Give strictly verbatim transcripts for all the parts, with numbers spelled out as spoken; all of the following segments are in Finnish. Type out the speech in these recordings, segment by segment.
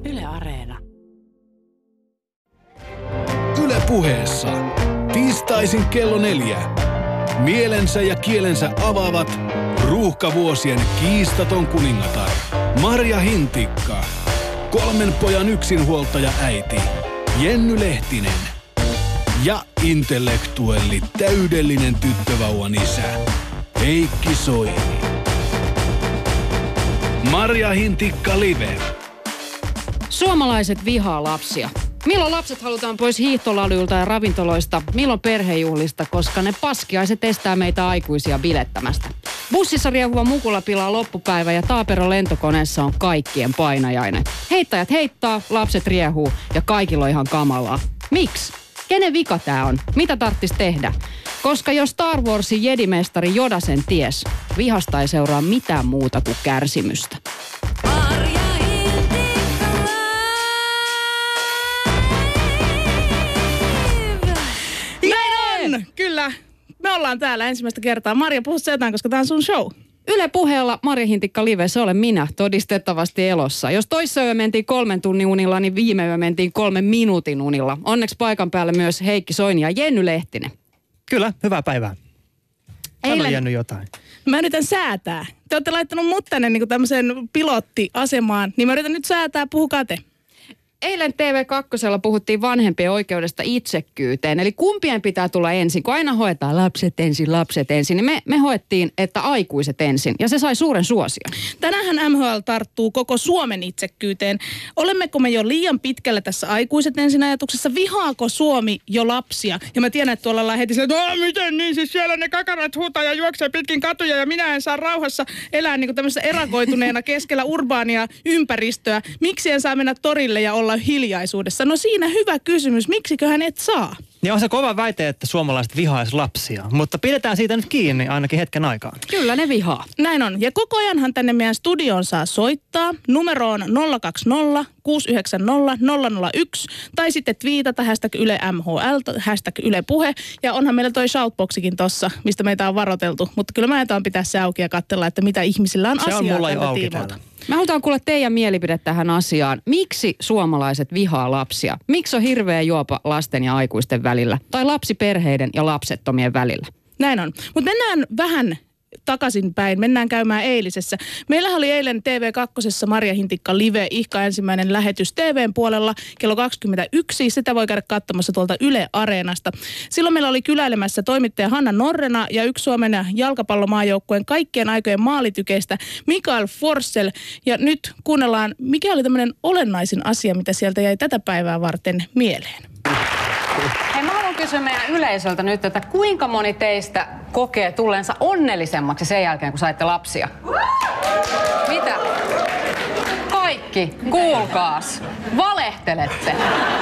Yle Areena. Yle Puheessa. Tiistaisin kello neljä. Mielensä ja kielensä avaavat ruuhkavuosien kiistaton kuningatar Marja Hintikka. Kolmen pojan yksinhuoltaja äiti Jenny Lehtinen. Ja intellektuelli täydellinen tyttövauvan isä Heikki Soini. Marja Hintikka live. Suomalaiset vihaa lapsia. Milloin lapset halutaan pois hiihtoladuilta ja ravintoloista, milloin perhejuhlista, koska ne paskiaiset estää meitä aikuisia bilettämästä. Bussissa riehuva mukula pilaa loppupäivä ja Taapero lentokoneessa on kaikkien painajainen. Heittäjät heittaa, lapset riehuu ja kaikilla on ihan kamalaa. Miksi? Kenen vika tää on? Mitä tarttis tehdä? Koska jos Star Warsin jedimestari Yoda sen ties, vihasta ei seuraa mitään muuta kuin kärsimystä. Kyllä, me ollaan täällä ensimmäistä kertaa. Marja, puhu sä jotain, koska tää on sun show. Yle Puheella Marja Hintikka live, se olen minä, todistettavasti elossa. Jos toissa yö mentiin kolmen tunnin unilla, niin viime yö mentiin kolmen minuutin unilla. Onneksi paikan päällä myös Heikki Soini ja Jenny Lehtinen. Kyllä, hyvää päivää. Sano Eilen... Jenny jotain. Mä yritän säätää. Te olette laittanut mut tänne niin tämmöiseen pilottiasemaan, niin mä yritän nyt säätää, puhukaa te. Eilen T V kaksi puhuttiin vanhempien oikeudesta itsekkyyteen. Eli kumpien pitää tulla ensin, kun aina hoetaan lapset ensin, lapset ensin. Niin me, me hoettiin, että aikuiset ensin. Ja se sai suuren suosion. Tänäänhän M H L tarttuu koko Suomen itsekkyyteen. Olemmeko me jo liian pitkällä tässä aikuiset ensin ajatuksessa? Vihaako Suomi jo lapsia? Ja mä tiedän, että tuolla ollaan heti sillä, että miten niin? Siis siellä ne kakarat huutaa ja juoksee pitkin katuja ja minä en saa rauhassa elää niin kuin tämmöisessä erakoituneena keskellä urbaania ympäristöä. Miksi en saa mennä torille ja olla hiljaisuudessa? No siinä hyvä kysymys. Miksiköhän et saa? Ja on se kova väite, että suomalaiset vihaisi lapsia, mutta pidetään siitä nyt kiinni ainakin hetken aikaa. Kyllä ne vihaa. Näin on. Ja koko ajanhan tänne meidän studioon saa soittaa. Numero on nolla kaksi nolla kuusi yhdeksän nolla nolla nolla yksi tai sitten twiitata hashtag Yle M H L, hashtag Yle Puhe. Ja onhan meillä toi shoutboxikin tossa, mistä meitä on varoteltu. Mutta kyllä mä ajetaan pitää se auki ja katsella, että mitä ihmisillä on se asiaa. Se on mulla jo auki tiimoilta. täällä. Mä halutaan kuulla teidän mielipide tähän asiaan. Miksi suomalaiset vihaa lapsia? Miksi on hirveä juopa lasten ja aikuisten välillä? Tai lapsiperheiden ja lapsettomien välillä? Näin on. Mutta mennään vähän takaisinpäin. Mennään käymään eilisessä. Meillähän oli eilen T V kaksi Marja Hintikka live, ihka ensimmäinen lähetys T V:n puolella kello kaksikymmentäyksi. Sitä voi käydä katsomassa tuolta Yle Areenasta. Silloin meillä oli kyläilemässä toimittaja Hanna Norrena ja yksi Suomen jalkapallomaajoukkueen kaikkien aikojen maalitykeistä Mikael Forssell. Ja nyt kuunnellaan, mikä oli tämmöinen olennaisin asia, mitä sieltä jäi tätä päivää varten mieleen. Hei, mä haluan kysyä meidän yleisöltä nyt, että kuinka moni teistä kokee tulleensa onnellisemmaksi sen jälkeen, kun saitte lapsia? Mitä? Kaikki, kuulkaas, valehtelette.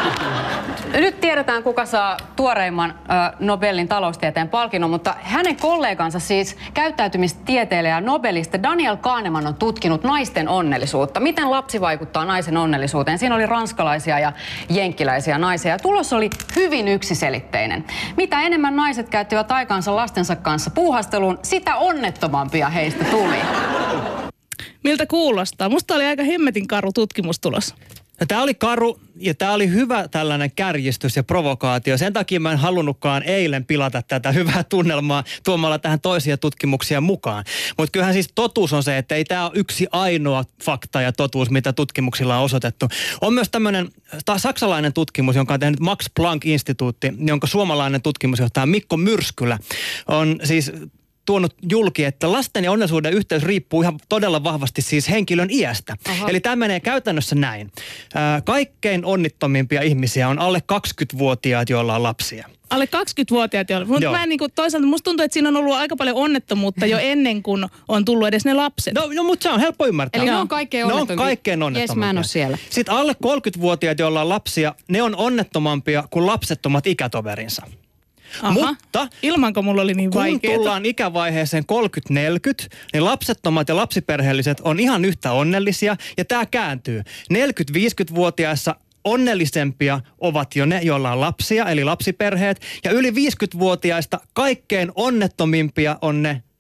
Nyt tiedetään, kuka saa tuoreimman äh, Nobelin taloustieteen palkinnon, mutta hänen kollegansa siis käyttäytymistieteilijä Nobelista Daniel Kahneman on tutkinut naisten onnellisuutta. Miten lapsi vaikuttaa naisen onnellisuuteen? Siinä oli ranskalaisia ja jenkkiläisiä naisia. Tulos oli hyvin yksiselitteinen. Mitä enemmän naiset käyttivät aikaansa lastensa kanssa puuhasteluun, sitä onnettomampia heistä tuli. Miltä kuulostaa? Musta oli aika hemmetin karu tutkimustulos. No, tämä oli karu ja tämä oli hyvä tällainen kärjistys ja provokaatio. Sen takia mä en halunnutkaan eilen pilata tätä hyvää tunnelmaa tuomalla tähän toisia tutkimuksia mukaan. Mutta kyllähän siis totuus on se, että ei tämä ole yksi ainoa fakta ja totuus, mitä tutkimuksilla on osoitettu. On myös tämmöinen saksalainen tutkimus, jonka on tehnyt Max Planck-instituutti, jonka suomalainen tutkimusjohtaja Mikko Myrskylä on siis tuonut julki, että lasten ja onnellisuuden yhteys riippuu ihan todella vahvasti siis henkilön iästä. Aha. Eli tämä menee käytännössä näin. Ää, kaikkein onnittomimpia ihmisiä on alle kaksikymmentävuotiaat, joilla on lapsia. Alle kaksikymmentävuotiaat, joilla. Mutta mä en niin kuin, toisaalta musta tuntuu, että siinä on ollut aika paljon onnettomuutta jo ennen kuin on tullut edes ne lapset. No, no mutta se on helppo ymmärtää. Eli ne on kaikkein onnettomimpia. Ne on kaikkein onnettomimpia. Jes, mä en ole siellä. Sitten alle kolmekymmentävuotiaat, joilla on lapsia, ne on onnettomampia kuin lapsettomat ikätoverinsa. Aha. Mutta ilmanko mulla oli niin vaikeaa? Kun tullaan ikävaiheeseen kolmekymmentä neljäkymmentä, niin lapsettomat ja lapsiperheelliset on ihan yhtä onnellisia. Ja tämä kääntyy. neljäkymmentä-viisikymmentävuotiaissa onnellisempia ovat jo ne, joilla on lapsia, eli lapsiperheet. Ja yli viisikymmentävuotiaista kaikkein onnettomimpia on ne,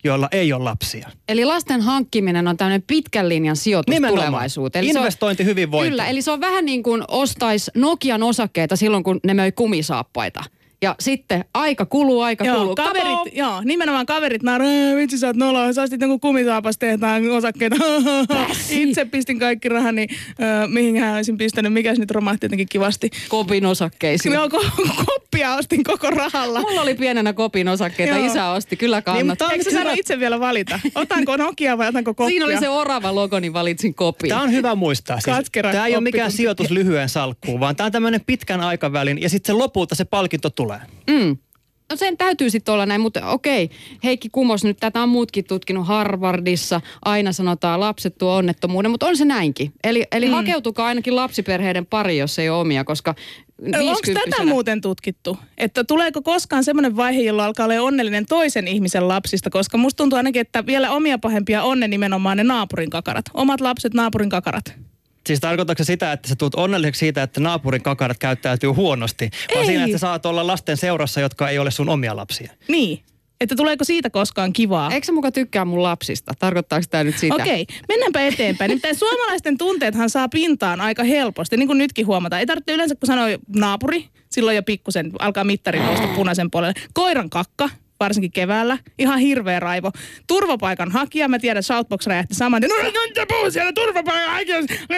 joilla ei ole lapsia. Eli lasten hankkiminen on tämmöinen pitkän linjan sijoitus Nimenomaan. tulevaisuuteen. Eli Investointi se on, hyvinvointiin. Kyllä, eli se on vähän niin kuin ostaisi Nokian osakkeita silloin, kun ne möi kumisaappaita. Ja sitten aika kuluu, aika Joo, kuluu. kaverit, Kato! joo, nimenomaan kaverit naaroo, vitsi sä oot noloa, sä ostit jonkun kumisaapas tehtaan osakkeita. Itse pistin kaikki rahani, äh, mihinhän olisin pistänyt, mikäs nyt romahti jotenkin kivasti. Kopin osakkeisiin. Joo, ko- koppia ostin koko rahalla. Mulla oli pienenä Kopin osakkeita, Joo. isä osti, kyllä Niin, kannattaa. mutta eikö sä saanut itse vielä valita? Otanko Nokia vai otanko koppia? Siinä oli se orava logo, niin valitsin Kopin. Tämä on hyvä muistaa. Siis, Katkera tämä ei ole mikään oppitunti. sijoitus lyhyen salkkuun, vaan tämä on tämmöinen pitkän aikavälin ja sitten se lopulta se palkinto tulee. Mm. No sen täytyy sitten olla näin, mutta okei, Heikki kumos nyt, tätä on muutkin tutkinut Harvardissa, aina sanotaan lapset tuo onnettomuuden, mutta on se näinkin. Eli, eli mm. hakeutukaa ainakin lapsiperheiden pari, jos ei ole omia, koska Onko tätä viisikymppisenä muuten tutkittu? Että tuleeko koskaan semmoinen vaihe, jolloin alkaa olla onnellinen toisen ihmisen lapsista? Koska musta tuntuu ainakin, että vielä omia pahempia on ne nimenomaan ne naapurin kakarat. Omat lapset, naapurin kakarat. Siis tarkoitatko se sitä, että sä tulet onnelliseksi siitä, että naapurin kakarat käyttäytyy huonosti? Vai Ei. siinä, että sä saat olla lasten seurassa, jotka ei ole sun omia lapsia? Niin. Että tuleeko siitä koskaan kivaa? Eikö sä muka tykkää mun lapsista? Tarkoittaako tämä nyt sitä? Okei, mennäänpä eteenpäin. Nimittäin suomalaisten tunteethan saa pintaan aika helposti, niin kuin nytkin huomataan. Ei tarvitse yleensä, kun sanoo naapuri, silloin jo pikkusen alkaa mittari nousta punaisen puolelle. Koiran kakka, varsinkin keväällä, ihan hirveä raivo. Turvapaikan hakija, mä tiedän, Shoutbox räjähti saman tien. No, no, puhu siellä turvapaikan hakija.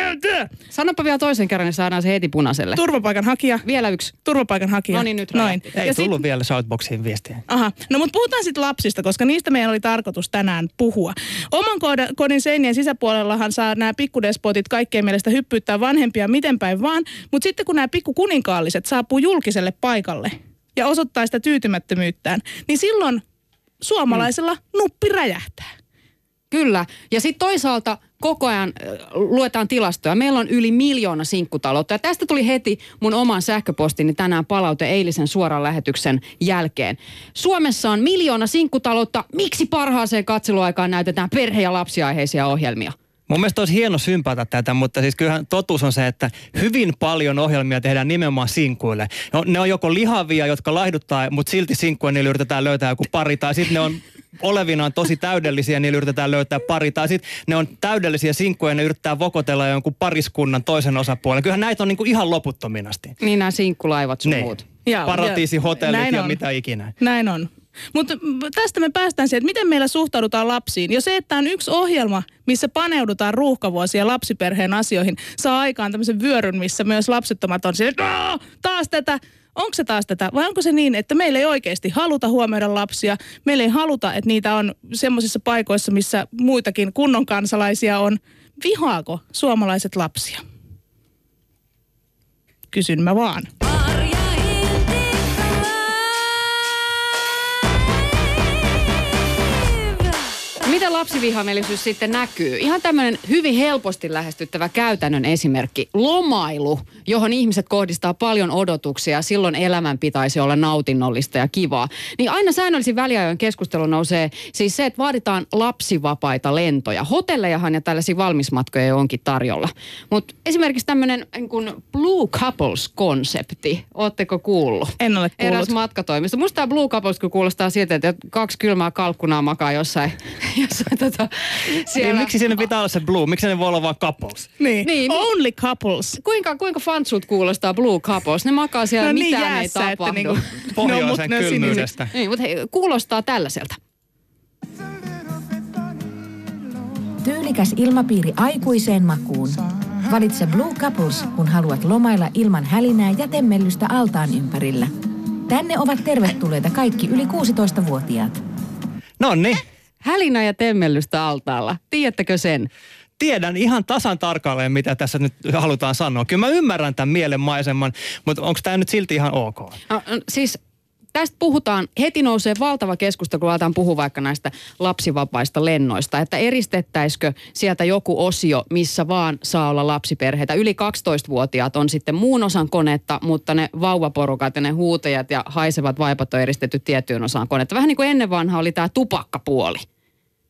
Sanopa vielä toisen kerran, niin saadaan se heti punaiselle. Turvapaikan hakija. Vielä yksi. Turvapaikan hakija. No niin, nyt Noin. räjähti. Ei Ja tullut sit- vielä Shoutboxiin viestiä. Aha. No mutta puhutaan sitten lapsista, koska niistä meidän oli tarkoitus tänään puhua. Oman kodin, kodin seinien sisäpuolellahan saa nämä pikkudespotit kaikkien mielestä hyppyyttää vanhempia miten päin vaan, mutta sitten kun nämä pikkukuninkaalliset saapuu julkiselle paikalle ja osoittaa sitä tyytymättömyyttään, niin silloin suomalaisella nuppi räjähtää. Kyllä. Ja sitten toisaalta koko ajan äh, luetaan tilastoja. Meillä on yli miljoona sinkkutaloutta. Ja tästä tuli heti mun oman sähköpostini tänään palaute eilisen suoran lähetyksen jälkeen. Suomessa on miljoona sinkkutaloutta. Miksi parhaaseen katseluaikaan näytetään perhe- ja lapsiaiheisia ohjelmia? Mun mielestä olisi hieno sympata tätä, mutta siis kyllähän totuus on se, että hyvin paljon ohjelmia tehdään nimenomaan sinkuille. No, ne on joko lihavia, jotka laihduttaa, mutta silti sinkkuja niillä yritetään löytää joku pari. Tai sitten ne on olevinaan tosi täydellisiä, niillä yritetään löytää pari. Tai sitten ne on täydellisiä sinkkuja ja ne yrittää vokotella jonkun pariskunnan toisen osapuolen. Kyllähän näitä on niinku ihan loputtomiin asti. Niin nämä sinkkulaivat sun Ne. muut. Ja- Paratiisihotellit näin ja on. mitä ikinä. Näin on. Mutta tästä me päästään siihen, että miten meillä suhtaudutaan lapsiin. Jo se, että on yksi ohjelma, missä paneudutaan ruuhkavuosia ja lapsiperheen asioihin, saa aikaan tämmöisen vyöryn, missä myös lapsettomat on siellä, että taas tätä. Onko se taas tätä vai onko se niin, että meillä ei oikeasti haluta huomioida lapsia, meillä ei haluta, että niitä on semmoisissa paikoissa, missä muitakin kunnon kansalaisia on. Vihaako suomalaiset lapsia? Kysyn mä vaan. Miten lapsivihamielisyys sitten näkyy? Ihan tämmöinen hyvin helposti lähestyttävä käytännön esimerkki. Lomailu, johon ihmiset kohdistaa paljon odotuksia. Silloin elämän pitäisi olla nautinnollista ja kivaa. Niin aina säännöllisin väliajoin keskustelu nousee siis se, että vaaditaan lapsivapaita lentoja. Hotellejahan ja tällaisia valmismatkoja jo onkin tarjolla. Mutta esimerkiksi tämmöinen niin kuin Blue Couples-konsepti. Ootteko kuullut? En ole kuullut. Eräs matkatoimisto. Musta tämä Blue Couples kun kuulostaa siltä, että kaksi kylmää kalkkunaa makaa jossain, jossain tota, siellä. Niin, miksi siinä pitää olla se blue? Miksi ne voi olla vaan couples? Niin. Niin, Only couples. Kuinka, kuinka fansut kuulostaa Blue Couples? Ne makaa siellä, No niin mitään jäässä, ei että tapahdu. niinku- Pohjoisen mut ne on kylmyydestä. Niin, mutta hei, kuulostaa tällaiselta. Tyylikäs ilmapiiri aikuiseen makuun. Valitse Blue Couples, kun haluat lomailla ilman hälinää ja temmellystä altaan ympärillä. Tänne ovat tervetulleita kaikki yli kuusitoistavuotiaat. No niin. Hälinä ja temmellystä altaalla. Tiedättekö sen? Tiedän ihan tasan tarkalleen, mitä tässä nyt halutaan sanoa. Kyllä mä ymmärrän tämän mielenmaiseman, mutta onko tämä nyt silti ihan ok? No, siis tästä puhutaan, heti nousee valtava keskustelu, kun aletaan puhua vaikka näistä lapsivapaista lennoista, että eristettäisikö sieltä joku osio, missä vaan saa olla lapsiperheitä. Yli kaksitoistavuotiaat on sitten muun osan konetta, mutta ne vauvaporukat ja ne huutajat ja haisevat vaipat on eristetty tiettyyn osaan konetta. Vähän niin kuin ennen vanha oli tämä tupakkapuoli.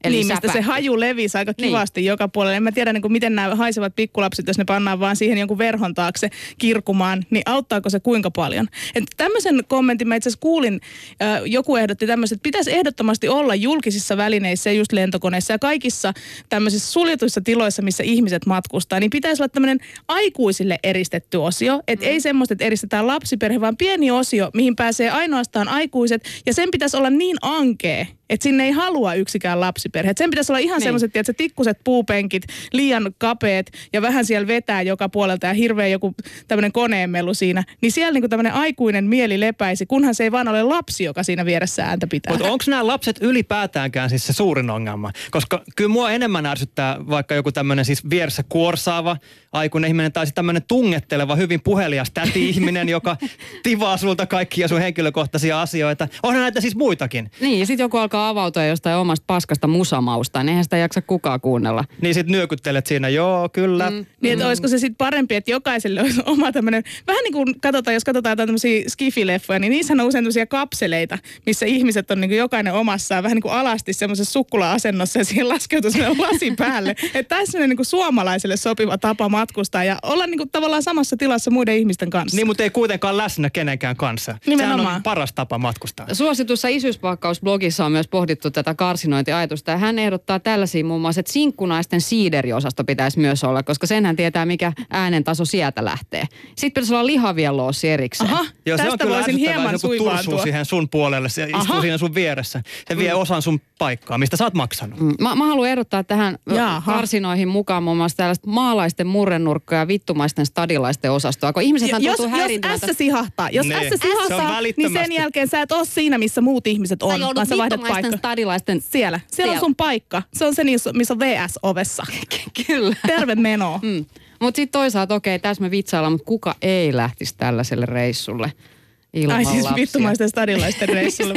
Eli niin, mistä säpähti. se haju levisi aika kivasti niin. joka puolelle. En mä tiedä, niin kuin miten nämä haisevat pikkulapset, jos ne pannaan vaan siihen jonkun verhon taakse kirkumaan, niin auttaako se kuinka paljon? Että tämmöisen kommentin mä itse asiassa kuulin, äh, joku ehdotti tämmöistä, että pitäisi ehdottomasti olla julkisissa välineissä, just lentokoneissa ja kaikissa tämmöisissä suljetuissa tiloissa, missä ihmiset matkustaa, niin pitäisi olla tämmöinen aikuisille eristetty osio. Että mm. ei semmoista, että eristetään lapsiperhe, vaan pieni osio, mihin pääsee ainoastaan aikuiset. Ja sen pitäisi olla niin ankea, että sinne ei halua yksikään lapsiperhe. Et sen pitäisi olla ihan niin. semmoiset, että tikkuset puupenkit, liian kapeet ja vähän siellä vetää joka puolelta ja hirveä joku tämmöinen koneenmelu siinä. Niin siellä niinku tämmöinen aikuinen mieli lepäisi, kunhan se ei vaan ole lapsi, joka siinä vieressä ääntä pitää. Mutta onko nämä lapset ylipäätäänkään siis se suurin ongelma? Koska kyllä mua enemmän ärsyttää vaikka joku tämmöinen siis vieressä kuorsaava aikuinen ihminen tai sitten tämmöinen tungetteleva, hyvin puhelias täti-ihminen, joka tivaa sulta kaikkia sun henkilökohtaisia asioita. Onhan näitä siis muitakin. Niin, ja sitten joku alkaa avautua jostain omasta paskasta musamausta, niin eihän sitä jaksa kukaan kuunnella. Niin sit nyökyttelet siinä, joo, kyllä. Mm. Niin, että olisiko se sitten parempi, että jokaiselle olisi oma tämmöinen, vähän niin kuin katsotaan, jos katsotaan jotain tämmöisiä skifileffoja, niin niissä on usein tämmöisiä kapseleita, missä ihmiset on niin kuin jokainen omassaan vähän niin kuin alasti semmoisessa sukkula-asennossa ja siihen laskeutuu semmoinen lasi päälle. Että tämä on semmoinen niin kuin suomalaiselle sopiva tapa matkustaa ja olla niin kuin tavallaan samassa tilassa muiden ihmisten kanssa. Niin, mutta ei kuitenkaan läsnä kenenkään kanssa. Nimenomaan. Sehän on paras tapa matkustaa. Suositussa isyyspakkausblogissa on myös pohdittu tätä karsinointiajatusta ja hän ehdottaa tällaisia muun muassa, että sinkkunaisten siideriosasto pitäisi myös olla, koska senhän tietää, mikä äänen taso sieltä lähtee. Sitten pitäisi olla lihavien loossi erikseen. Aha, joo, se on tästä kyllä voisin hieman joku tursuu suivaantua. siihen sun puolelle, se istuu Aha. siinä sun vieressä. Se vie mm. osan sun paikkaa, mistä sä oot maksanut. Mm. Mä, mä haluan ehdottaa tähän Jaha. karsinoihin mukaan muun muassa tällaista maalaisten murrenurkkaa ja vittumaisten stadilaisten osastoa, kun ihmisethän Jos, tuntuu jos häirintyvältä. ässä sihahtaa, jos Ne. ässä Se on sihahtaa, niin sen välittömästi. jälkeen sä et ole siinä, missä muut ihmiset on, Tai joudut vaan sä vaihdat vittumaisten paikka. stadilaisten. Siellä. Siellä Siellä. on sun paikka. Se on se, missä on V S-ovessa. Kyllä. Terve meno. Mm. Mutta sitten toisaalta, okei, tässä me vitsaillaan, mutta kuka ei lähtisi tällaiselle reissulle ilman Ai siis lapsia? vittumaisten stadilaisten reissulle.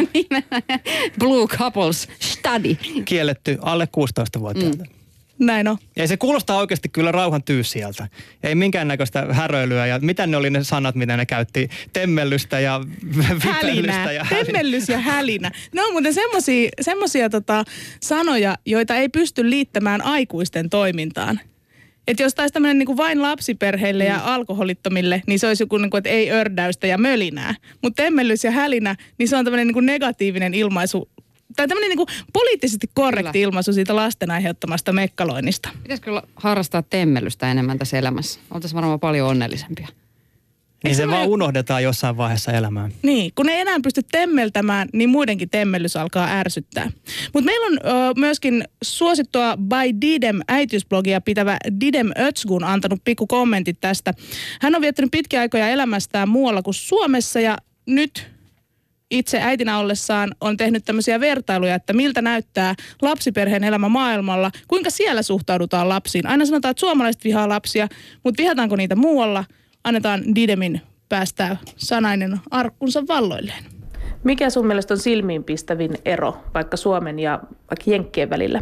Blue Couples Study. Kielletty alle kuusitoistavuotiailta. Mm. Näin on. Ja se kuulostaa oikeasti kyllä rauhan tyyssiältä. Ei minkäännäköistä häröilyä ja mitä ne oli ne sanat, mitä ne käytti? Temmellystä ja vipellystä. Hälinä. Ja Temmellys ja hälinä. Ne on muuten semmosia, semmosia tota sanoja, joita ei pysty liittämään aikuisten toimintaan. Että jos taisi tämmöinen niinku vain lapsiperheille mm. ja alkoholittomille, niin se olisi joku, niinku, että ei ördäystä ja mölinää. Mutta temmellys ja hälinä, niin se on tämmöinen niinku negatiivinen ilmaisu, tai tämmöinen niinku poliittisesti korrekti Kyllä. ilmaisu siitä lasten aiheuttamasta mekkaloinnista. Pitäisikö kyllä harrastaa temmellystä enemmän tässä elämässä? Oltaisiin varmaan paljon onnellisempia. niin se se vaan me... unohdetaan jossain vaiheessa elämää. Niin, kun ei enää pysty temmeltämään, niin muidenkin temmellys alkaa ärsyttää. Mutta meillä on ö, myöskin suosittua By Didem äitiysblogia pitävä Didem Özgun antanut pikku kommentit tästä. Hän on viettänyt pitkiä aikoja elämästään muualla kuin Suomessa ja nyt itse äitinä ollessaan on tehnyt tämmöisiä vertailuja, että miltä näyttää lapsiperheen elämä maailmalla, kuinka siellä suhtaudutaan lapsiin. Aina sanotaan, että suomalaiset vihaa lapsia, mutta vihataanko niitä muualla? Annetaan Didemin päästää sanainen arkkunsa valloilleen. Mikä sun mielestä on silmiinpistävin ero vaikka Suomen ja vaikka Jenkkien välillä?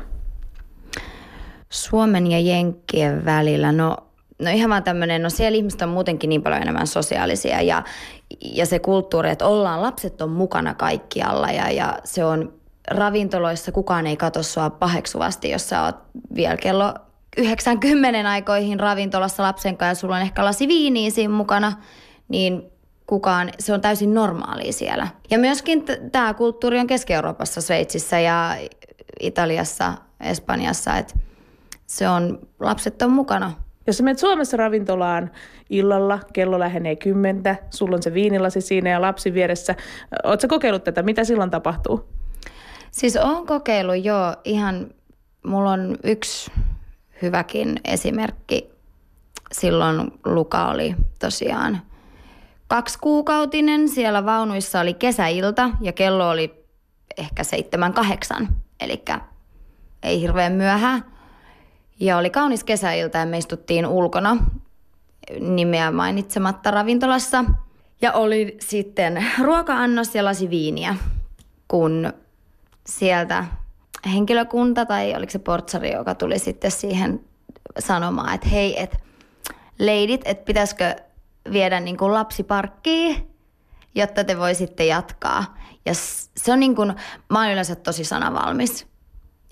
Suomen ja Jenkkien välillä, no, no ihan vaan tämmöinen, no siellä ihmiset on muutenkin niin paljon enemmän sosiaalisia ja, ja se kulttuuri, että ollaan, lapset on mukana kaikkialla ja, ja se on ravintoloissa, kukaan ei katso sua paheksuvasti, jos sä oot vielä kello yhdeksänkymmentä aikoihin ravintolassa lapsen kanssa ja sulla on ehkä lasi viiniä siinä mukana, niin kukaan, se on täysin normaalia siellä. Ja myöskin t- tämä kulttuuri on Keski-Euroopassa, Sveitsissä ja Italiassa, Espanjassa, että se on, lapset on mukana. Jos sä menet Suomessa ravintolaan illalla, kello lähenee kymmentä, sulla on se viinilasi siinä ja lapsi vieressä. Ootko sä kokeillut tätä? Mitä silloin tapahtuu? Siis oon kokeillut jo ihan, mulla on yksi hyväkin esimerkki. Silloin Luka oli tosiaan kaksikuukautinen. Siellä vaunuissa oli kesäilta ja kello oli ehkä seitsemän, kahdeksan. Elikkä ei hirveän myöhään. Ja oli kaunis kesäilta ja me istuttiin ulkona nimeä mainitsematta ravintolassa. Ja oli sitten ruoka-annos ja lasi viiniä, kun sieltä henkilökunta tai oliko se portsari, joka tuli sitten siihen sanomaan, että hei, että leidit, että pitäisikö viedä niin kuin lapsiparkkiin, jotta te voisitte jatkaa. Ja se on niin kuin, mä oon yleensä tosi sanavalmis.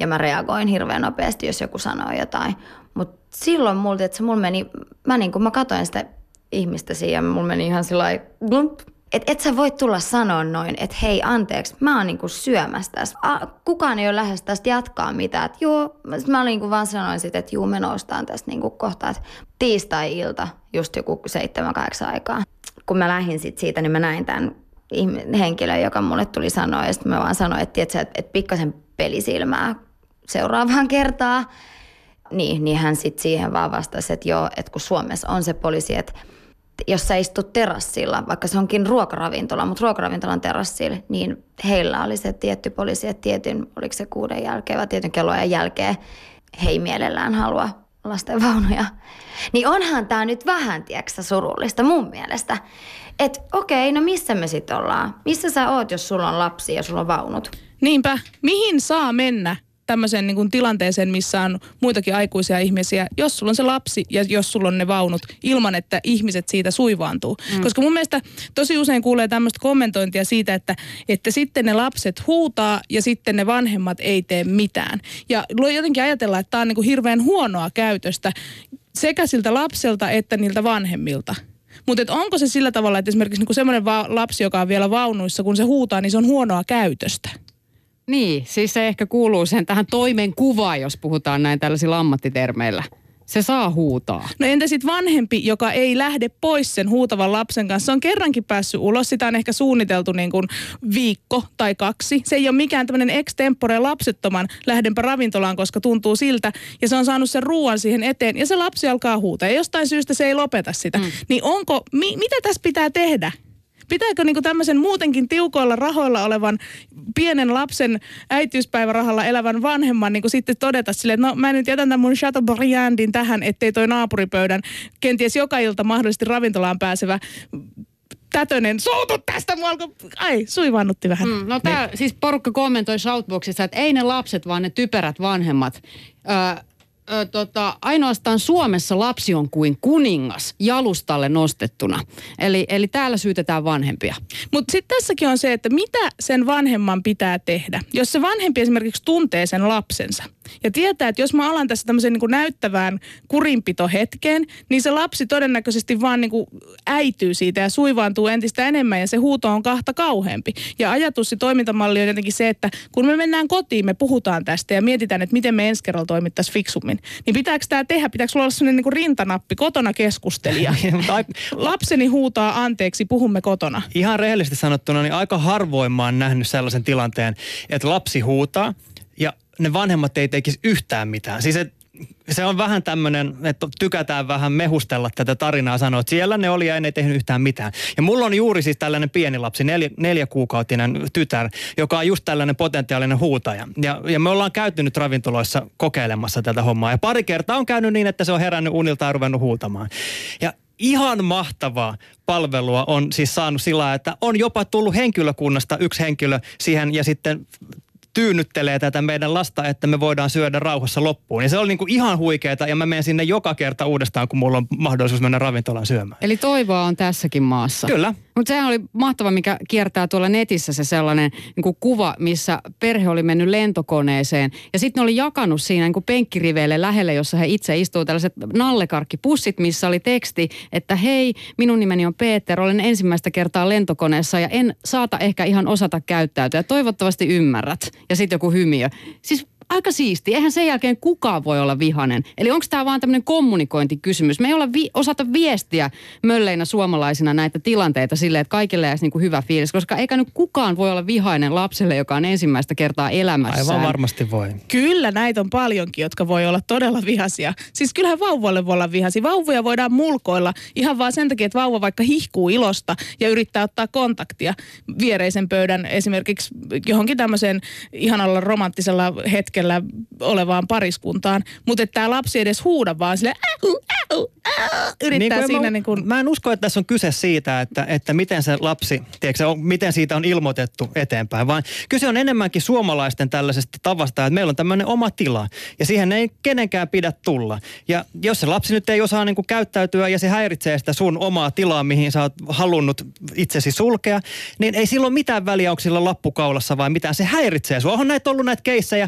ja mä reagoin hirveän nopeasti, jos joku sanoo jotain. Mutta silloin multa, että se mulla meni, mä, niin kun mä katsoin sitä ihmistä siinä ja mulla meni ihan sillai, että et sä voit tulla sanoa noin, että hei anteeksi, mä oon niinku syömässä tässä. A, kukaan ei ole lähes tästä jatkaa mitään. Et joo, mä niinku vaan sanoin sitten, että juu me noustaan tästä niinku kohta, että tiistai-ilta, just joku seitsemän, kahdeksan aikaa. Kun mä lähdin sit siitä, niin mä näin tämän henkilön, joka mulle tuli sanoa. Ja sitten mä vaan sanoin, että, että, että pikkasen pelisilmää seuraavaan kertaan. Niin, niin hän sitten siihen vaan vastasi, että joo, että kun Suomessa on se poliisi, että jos sä istut terassilla, vaikka se onkin ruokaravintola, mutta ruokaravintolan terassilla, niin heillä oli se tietty poliisi, että tietyn, oliko se kuuden jälkeen vai tietyn kelloajan jälkeen, he ei mielellään halua lastenvaunuja. Niin onhan tää nyt vähän, tiedätkö, surullista mun mielestä. Että okei, no missä me sit ollaan? Missä sä oot, jos sulla on lapsi ja sulla on vaunut? Niinpä, mihin saa mennä tämmöiseen niin kuin tilanteeseen, missä on muitakin aikuisia ihmisiä, jos sulla on se lapsi ja jos sulla on ne vaunut, ilman että ihmiset siitä suivaantuu. Mm. Koska mun mielestä tosi usein kuulee tämmöistä kommentointia siitä, että, että sitten ne lapset huutaa ja sitten ne vanhemmat ei tee mitään. Ja jotenkin ajatellaan, että tämä on niin kuin hirveän huonoa käytöstä sekä siltä lapselta että niiltä vanhemmilta. Mutta onko se sillä tavalla, että esimerkiksi niinku semmoinen va- lapsi, joka on vielä vaunuissa, kun se huutaa, niin se on huonoa käytöstä? Niin, siis se ehkä kuuluu sen tähän toimenkuvaan, jos puhutaan näin tällaisilla ammattitermeillä. Se saa huutaa. No entä sitten vanhempi, joka ei lähde pois sen huutavan lapsen kanssa? Se on kerrankin päässyt ulos. Sitä on ehkä suunniteltu niin kuin viikko tai kaksi. Se ei ole mikään tämmöinen extempore lapsettoman lähdenpä ravintolaan, koska tuntuu siltä. Ja se on saanut sen ruoan siihen eteen ja se lapsi alkaa huutaa. Ja jostain syystä se ei lopeta sitä. Mm. Niin onko, mi, mitä tässä pitää tehdä? Pitääkö niinku tämmöisen muutenkin tiukoilla rahoilla olevan pienen lapsen äitiyspäivärahalla elävän vanhemman niinku sitten todeta silleen, että no mä nyt jätän tämän mun Chateaubriandin tähän, ettei toi naapuripöydän kenties joka ilta mahdollisesti ravintolaan pääsevä tätönen soutu tästä, mua alkoi, ai, suivaannutti vähän. Mm, no tää niin. Siis porukka kommentoi Shoutboxissa, että ei ne lapset, vaan ne typerät vanhemmat. Öö, Ö, tota, ainoastaan Suomessa lapsi on kuin kuningas jalustalle nostettuna. Eli, eli täällä syytetään vanhempia. Mutta sitten tässäkin on se, että mitä sen vanhemman pitää tehdä. Jos se vanhempi esimerkiksi tuntee sen lapsensa ja tietää, että jos mä alan tässä tämmöisen niin kuin näyttävään kurinpitohetkeen, niin se lapsi todennäköisesti vaan niin kuin äityy siitä ja suivaantuu entistä enemmän ja se huuto on kahta kauheampi. Ja ajatus ja toimintamalli on jotenkin se, että kun me mennään kotiin, me puhutaan tästä ja mietitään, että miten me ensi kerralla toimittaisiin fiksummin. Niin pitääkö tämä tehdä? Pitääkö olla sellainen niin kuin rintanappi, kotona keskustelija? Lapseni huutaa anteeksi, puhumme kotona. Ihan rehellisesti sanottuna, niin aika harvoin mä oon nähnyt sellaisen tilanteen, että lapsi huutaa ja ne vanhemmat ei tekisi yhtään mitään. Siis et, se on vähän tämmöinen, että tykätään vähän mehustella tätä tarinaa, sanoa, että siellä ne oli ja ei tehnyt yhtään mitään. Ja mulla on juuri siis tällainen pieni lapsi, neljä, neljäkuukautinen tytär, joka on just tällainen potentiaalinen huutaja. Ja, ja me ollaan käyty nyt ravintoloissa kokeilemassa tätä hommaa. Ja pari kertaa on käynyt niin, että se on herännyt unilta ja ruvennut huutamaan. Ja ihan mahtavaa palvelua on siis saanut sillä, että on jopa tullut henkilökunnasta yksi henkilö siihen ja sitten tyynnyttelee tätä meidän lasta, että me voidaan syödä rauhassa loppuun. Ja se oli niinku ihan huikeeta ja mä menen sinne joka kerta uudestaan, kun mulla on mahdollisuus mennä ravintolaan syömään. Eli toivoa on tässäkin maassa. Kyllä. Mutta sehän oli mahtava, mikä kiertää tuolla netissä se sellainen niin kuva, missä perhe oli mennyt lentokoneeseen. Ja sitten ne oli jakanut siinä niin penkkiriveille lähelle, jossa he itse istuu tällaiset nallekarkkipussit, missä oli teksti, että hei, minun nimeni on Peter, olen ensimmäistä kertaa lentokoneessa ja en saata ehkä ihan osata käyttäytyä. Toivottavasti ymmärrät. Ja sitten joku hymiö. Siis aika siisti. Eihän sen jälkeen kukaan voi olla vihainen. Eli onko tämä vaan tämmöinen kommunikointikysymys? Me ei olla vi- osata viestiä mölleinä suomalaisina näitä tilanteita silleen, että kaikille jäisi niinku hyvä fiilis, koska eikä nyt kukaan voi olla vihainen lapselle, joka on ensimmäistä kertaa elämässään. Aivan varmasti voi. Kyllä, näitä on paljonkin, jotka voi olla todella vihaisia. Siis kyllähän vauvoille voi olla vihaisia. Vauvoja voidaan mulkoilla ihan vaan sen takia, että vauva vaikka hihkuu ilosta ja yrittää ottaa kontaktia viereisen pöydän esimerkiksi johonkin tämmöiseen ihanalla romanttisella hetkellä olevaan pariskuntaan, mutta että tämä lapsi edes huuda vaan silleen äu, äu, äu, yrittää niin siinä mä, niin kuin. Mä en usko, että tässä on kyse siitä, että, että miten se lapsi, tiedätkö, on, miten siitä on ilmoitettu eteenpäin, vaan kyse on enemmänkin suomalaisten tällaisesta tavasta, että meillä on tämmöinen oma tila ja siihen ei kenenkään pidä tulla. Ja jos se lapsi nyt ei osaa niin kuin käyttäytyä ja se häiritsee sitä sun omaa tilaa, mihin sä oot halunnut itsesi sulkea, niin ei silloin mitään väliä, onko sillä lappukaulassa vai mitään. Se häiritsee sua. Onhan näitä ollut näitä keissejä, että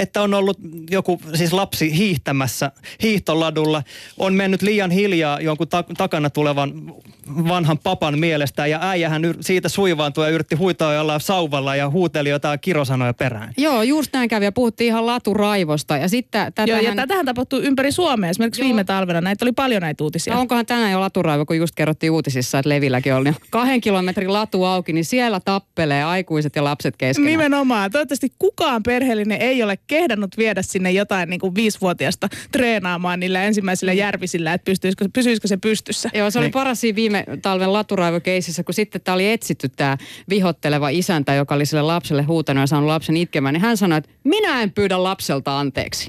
että on ollut joku siis lapsi hiihtämässä hiihtoladulla, on mennyt liian hiljaa jonkun ta- takana tulevan vanhan papan mielestä ja äijähän siitä suivaantui ja yritti huitaa jollain sauvalla ja huuteli jotain kirosanoja perään. Joo, just näin kävi ja puhuttiin ihan laturaivosta. Ja sitten tätähän... Joo, ja tätähän tapahtui ympäri Suomea. Esimerkiksi Joo. viime talvena näitä oli paljon näitä uutisia. No onkohan tänään jo laturaivo, kun just kerrottiin uutisissa, että Levilläkin oli kahden kilometrin latu auki, niin siellä tappelee aikuiset ja lapset keskenään. Nimenomaan. Toivottavasti kukaan perheellinen ei ole kehdannut viedä sinne jotain niin kuin viisivuotiaasta treenaamaan niillä ensimmäisillä järvisillä, että pystyisikö, pysyisikö se pystyssä. Joo, se oli niin. paras siinä viime talven laturaivokeisissä, kun sitten tämä oli etsitty tämä vihotteleva isäntä, joka oli sille lapselle huutanut ja saanut lapsen itkemään, niin hän sanoi, että minä en pyydä lapselta anteeksi.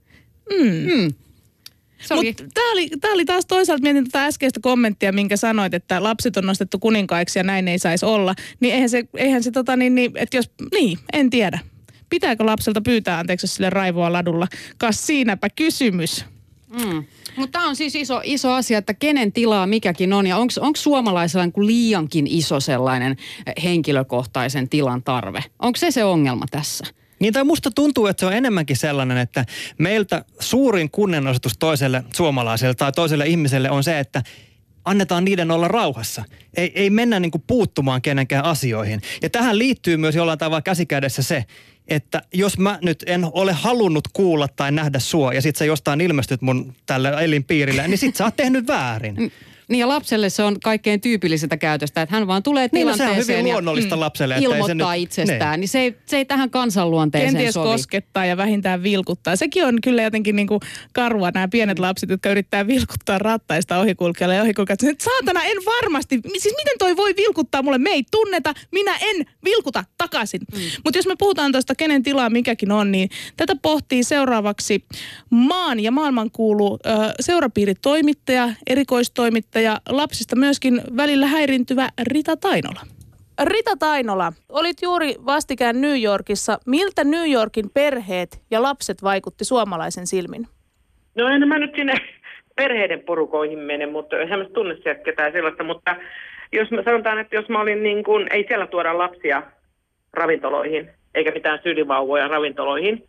Mm. Mm. Oli... Mutta tämä oli, oli taas toisaalta, mietin tätä äskeistä kommenttia, minkä sanoit, että lapset on nostettu kuninkaiksi ja näin ei saisi olla. Niin eihän se, eihän se tota niin, niin että jos, niin, en tiedä. Pitääkö lapselta pyytää anteeksi, jos sille raivoa ladulla? Kas siinäpä kysymys. Mm. Mutta tämä on siis iso, iso asia, että kenen tilaa mikäkin on ja onko suomalaisella niin liiankin iso sellainen henkilökohtaisen tilan tarve? Onko se se ongelma tässä? Niin tai musta tuntuu, että se on enemmänkin sellainen, että meiltä suurin kunnianosoitus toiselle suomalaiselle tai toiselle ihmiselle on se, että annetaan niiden olla rauhassa. Ei, ei mennä niin kuin puuttumaan kenenkään asioihin. Ja tähän liittyy myös jollain tavalla käsikädessä se, että jos mä nyt en ole halunnut kuulla tai nähdä sua ja sit sä jostain ilmestyt mun tälle elinpiirille, niin sit sä oot tehnyt väärin. Niin ja lapselle se on kaikkein tyypillisintä käytöstä, että hän vaan tulee tilanteeseen niin, no, se on hyvin ja luonnollista mm, lapselle, että ilmoittaa ei se itsestään. Nyt, niin se ei, se ei tähän kansanluonteeseen Kenties sovi. koskettaa ja vähintään vilkuttaa. Sekin on kyllä jotenkin niin kuin karua nämä pienet lapset, jotka yrittää vilkuttaa rattaista ohikulkijalle ja ohikulkijalle. Että saatana, en varmasti. Siis miten toi voi vilkuttaa mulle? Me ei tunneta. Minä en vilkuta takaisin. Mm. Mutta jos me puhutaan tuosta, kenen tilaa mikäkin on, niin tätä pohtii seuraavaksi maan ja maailmankuulu äh, seurapiiritoimittaja, erikoistoimittaja, lapsista myöskin välillä häirintyvä Rita Tainola. Rita Tainola, olit juuri vastikään New Yorkissa. Miltä New Yorkin perheet ja lapset vaikutti suomalaisen silmin? No en mä nyt sinne perheiden porukoihin mene, mutta eihän mä tunne sieltä ketään sellaista. Mutta jos mä sanotaan, että jos mä olin niin kuin, ei siellä tuoda lapsia ravintoloihin, eikä mitään sylivauvoja ravintoloihin.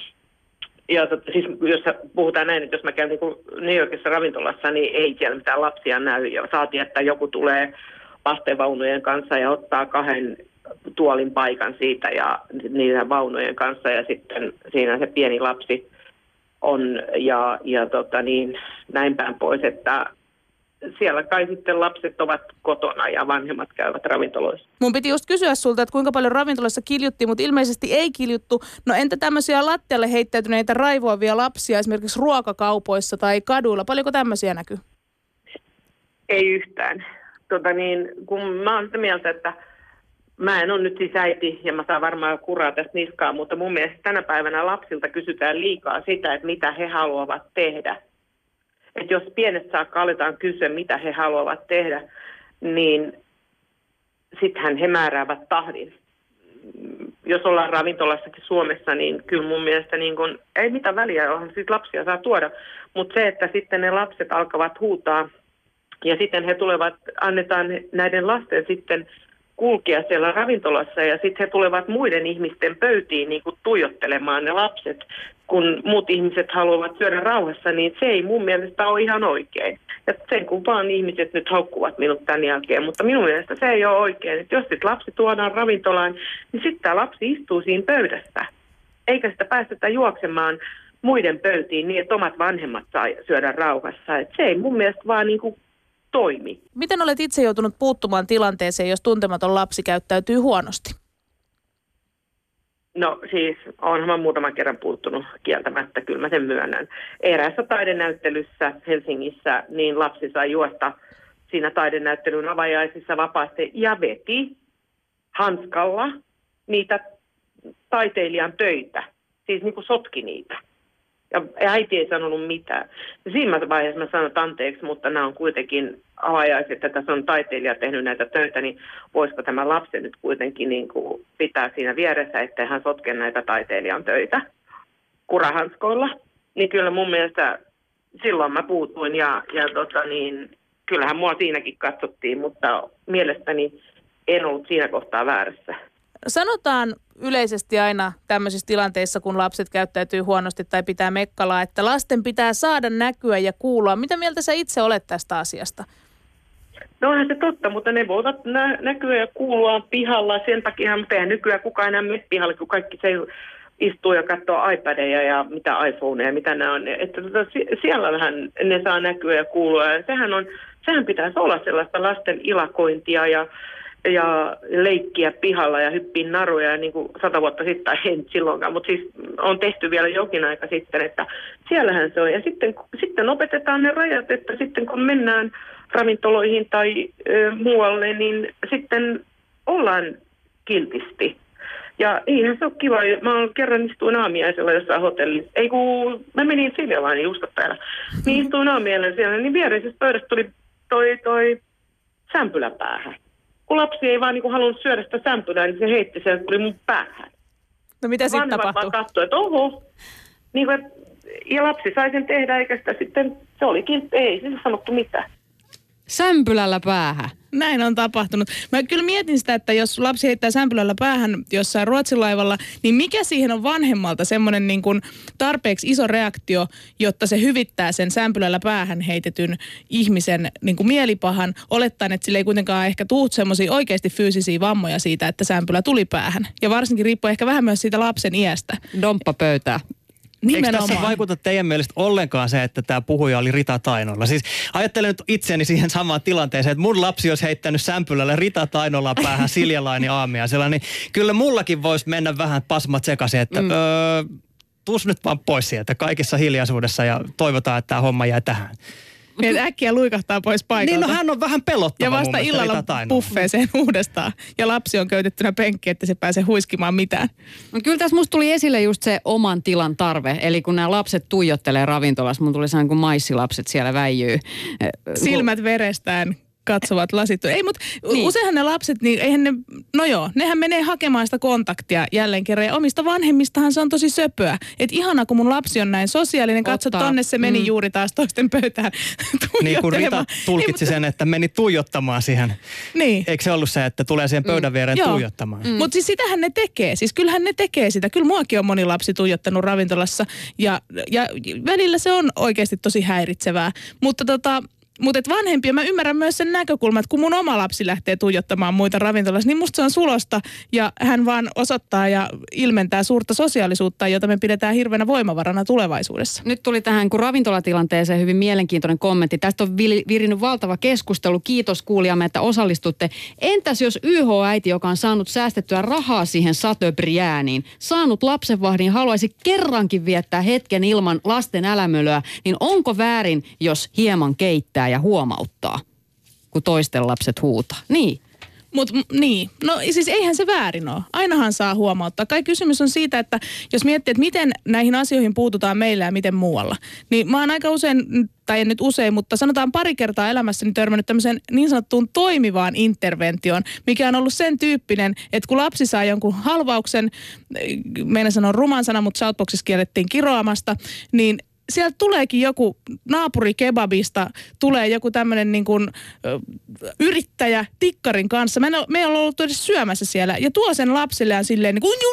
Ja totta, siis jos puhutaan näin, että jos mä käyn niin kuin New Yorkissa ravintolassa, niin ei siellä mitään lapsia näy. Ja saatiin, että joku tulee lastenvaunujen kanssa ja ottaa kahden tuolin paikan siitä ja niiden vaunujen kanssa. Ja sitten siinä se pieni lapsi on ja, ja tota niin, näin päin pois, että siellä kai sitten lapset ovat kotona ja vanhemmat käyvät ravintoloissa. Mun piti just kysyä sulta, että kuinka paljon ravintolassa kiljuttiin, mutta ilmeisesti ei kiljuttu. No entä tämmöisiä lattialle heittäytyneitä raivoavia lapsia esimerkiksi ruokakaupoissa tai kaduilla? Paljonko tämmöisiä näkyy? Ei yhtään. Tota niin, kun mä oon sitä mieltä, että mä en ole nyt siis äiti ja mä saan varmaan kuraa tästä niskaa, mutta mun mielestä tänä päivänä lapsilta kysytään liikaa sitä, että mitä he haluavat tehdä. Että jos pienet saakka aletaan kysyä, mitä he haluavat tehdä, niin sittenhän he määräävät tahdin. Jos ollaan ravintolassakin Suomessa, niin kyllä mun mielestä niin kun, ei mitään väliä, onhan siis lapsia saa tuoda. Mutta se, että sitten ne lapset alkavat huutaa ja sitten he tulevat, annetaan näiden lasten sitten kulkea siellä ravintolassa ja sitten he tulevat muiden ihmisten pöytiin niin kuin tuijottelemaan ne lapset, kun muut ihmiset haluavat syödä rauhassa, niin se ei mun mielestä ole ihan oikein. Ja sen kun vaan ihmiset nyt haukkuvat minut tämän jälkeen, mutta minun mielestä se ei ole oikein. Että jos sitten lapsi tuodaan ravintolaan, niin sitten tämä lapsi istuu siinä pöydässä, eikä sitä päästetä juoksemaan muiden pöytiin niin, että omat vanhemmat saa syödä rauhassa. Et se ei mun mielestä vaan niin kuin toimi. Miten olet itse joutunut puuttumaan tilanteeseen, jos tuntematon lapsi käyttäytyy huonosti? No siis, oonhan mä muutaman kerran puuttunut kieltämättä, kyllä mä sen myönnän. Eräässä taidenäyttelyssä Helsingissä niin lapsi sai juosta siinä taidenäyttelyn avajaisissa vapaasti ja veti hanskalla niitä taiteilijan töitä, siis niin kuin sotki niitä. Ja äiti ei sanonut mitään. Ja siinä vaiheessa mä sanon anteeksi, mutta nämä on kuitenkin avajaiset, että tässä on taiteilija tehnyt näitä töitä, niin voisiko tämä lapsi nyt kuitenkin niin kuin pitää siinä vieressä, ettei hän sotke näitä taiteilijan töitä kurahanskoilla. Niin kyllä mun mielestä silloin mä puutuin ja, ja tota niin, kyllähän mua siinäkin katsottiin, mutta mielestäni en ollut siinä kohtaa väärässä. Sanotaan yleisesti aina tämmöisissä tilanteissa, kun lapset käyttäytyy huonosti tai pitää mekkalaa, että lasten pitää saada näkyä ja kuulua. Mitä mieltä sä itse olet tästä asiasta? No onhan se totta, mutta ne voivat nä- näkyä ja kuulua pihalla. Sen takia eihän nykyään kukaan enää mene pihalle, kun kaikki se istuu ja katsoo iPadeja ja mitä iPhoneja, mitä nämä on. Että tota, siellä vähän ne saa näkyä ja kuulua. Ja sehän, on, sehän pitäisi olla sellaista lasten ilakointia ja, ja leikkiä pihalla ja hyppiä naruja, niin kuin sata vuotta sitten, ei silloinkaan, mutta siis on tehty vielä jokin aika sitten, että siellähän se on. Ja sitten, sitten opetetaan ne rajat, että sitten kun mennään ravintoloihin tai ö, muualle, niin sitten ollaan kiltisti. Ja eihän se ole kiva. Mä oon kerran istuin aamiaisella jossain hotellissa. Ei kun mä menin Siljalaan, niin uskot täällä. Niin istuin aamiaisella siellä, niin viereisestä pöydästä tuli toi, toi sämpylä päähän. Kun lapsi ei vaan niin halunnut syödä sitä sämpylää, niin se heitti sen, tuli mun päähän. No mitä sitten tapahtui? Vanhemmat vaan katsoi, että oho. Niin kuin, ja lapsi sai sen tehdä, eikä sitä sitten, se olikin, ei siis sanottu mitään. Sämpylällä päähän. Näin on tapahtunut. Mä kyllä mietin sitä, että jos lapsi heittää sämpylällä päähän jossain Ruotsin laivalla, niin mikä siihen on vanhemmalta semmoinen niin kuin tarpeeksi iso reaktio, jotta se hyvittää sen sämpylällä päähän heitetyn ihmisen niin kuin mielipahan, olettaen, että sille ei kuitenkaan ehkä tuu semmoisia oikeasti fyysisiä vammoja siitä, että sämpylä tuli päähän. Ja varsinkin riippuu ehkä vähän myös siitä lapsen iästä. Domppa pöytää. Nimenomaan. Eikö tässä vaikuta teidän mielestä ollenkaan se, että tämä puhuja oli Rita Tainola? Siis ajattelen nyt itseäni siihen samaan tilanteeseen, että mun lapsi olisi heittänyt sämpylälle Rita Tainola päähän Siljalaini aamiaisella, niin kyllä mullakin voisi mennä vähän pasmat sekaisin, että mm. öö, tuus nyt vaan pois sieltä kaikessa hiljaisuudessa ja toivotaan, että tämä homma jää tähän. Niin äkkiä luikahtaa pois paikalta. Niin no hän on vähän pelottava. Ja vasta illalla buffeeseen uudestaan. Ja lapsi on köytettynä penkki, että se pääsee huiskimaan mitään. No kyllä tässä musta tuli esille just se oman tilan tarve. Eli kun nämä lapset tuijottelee ravintolassa, mun tuli sellainen kuin maissilapset siellä väijyy. Silmät verestään katsovat lasit. Ei, mutta niin. Useinhan ne lapset, niin eihän ne, no joo, nehän menee hakemaan sitä kontaktia jälleen kerran. Ja omista vanhemmistahan se on tosi söpöä. Että ihana, kun mun lapsi on näin sosiaalinen, katso tonne, se meni mm. juuri taas toisten pöytään niin kuin Rita tulkitsi niin, sen, että meni tuijottamaan siihen. Niin. Eikö se ollut se, että tulee siihen pöydän viereen mm. tuijottamaan? Mm. Mutta siis sitähän ne tekee. Siis kyllähän ne tekee sitä. Kyllä muakin on moni lapsi tuijottanut ravintolassa. Ja, ja välillä se on oikeasti tosi häiritsevää. Mutta tota... Mutta vanhempia, mä ymmärrän myös sen näkökulman, että kun mun oma lapsi lähtee tuijottamaan muita ravintolassa, niin musta se on sulosta ja hän vaan osoittaa ja ilmentää suurta sosiaalisuutta, jota me pidetään hirveänä voimavarana tulevaisuudessa. Nyt tuli tähän kun ravintolatilanteeseen hyvin mielenkiintoinen kommentti. Tästä on virinyt valtava keskustelu. Kiitos kuulijamme, että osallistutte. Entäs jos Y H-äiti, joka on saanut säästettyä rahaa siihen Chateaubriandiin, saanut lapsenvahdin, haluaisi kerrankin viettää hetken ilman lasten älämölöä, niin onko väärin, jos hieman keittää ja huomauttaa, kun toisten lapset huutaa? Niin. Mut niin, no siis eihän se väärin ole. Ainahan saa huomauttaa. Kai kysymys on siitä, että jos miettii, että miten näihin asioihin puututaan meillä ja miten muualla. Niin mä oon aika usein, tai en nyt usein, mutta sanotaan pari kertaa elämässäni törmännyt tämmöisen niin sanottuun toimivaan interventioon, mikä on ollut sen tyyppinen, että kun lapsi saa jonkun halvauksen, meidän sanon ruman sana, mutta Shoutboxissa kiellettiin kiroamasta, niin sieltä tuleekin joku naapurikebabista, tulee joku tämmöinen niin kuin ö, yrittäjä tikkarin kanssa. Me, me ollaan ollut edes syömässä siellä ja tuo sen lapsille ja silleen niin kuin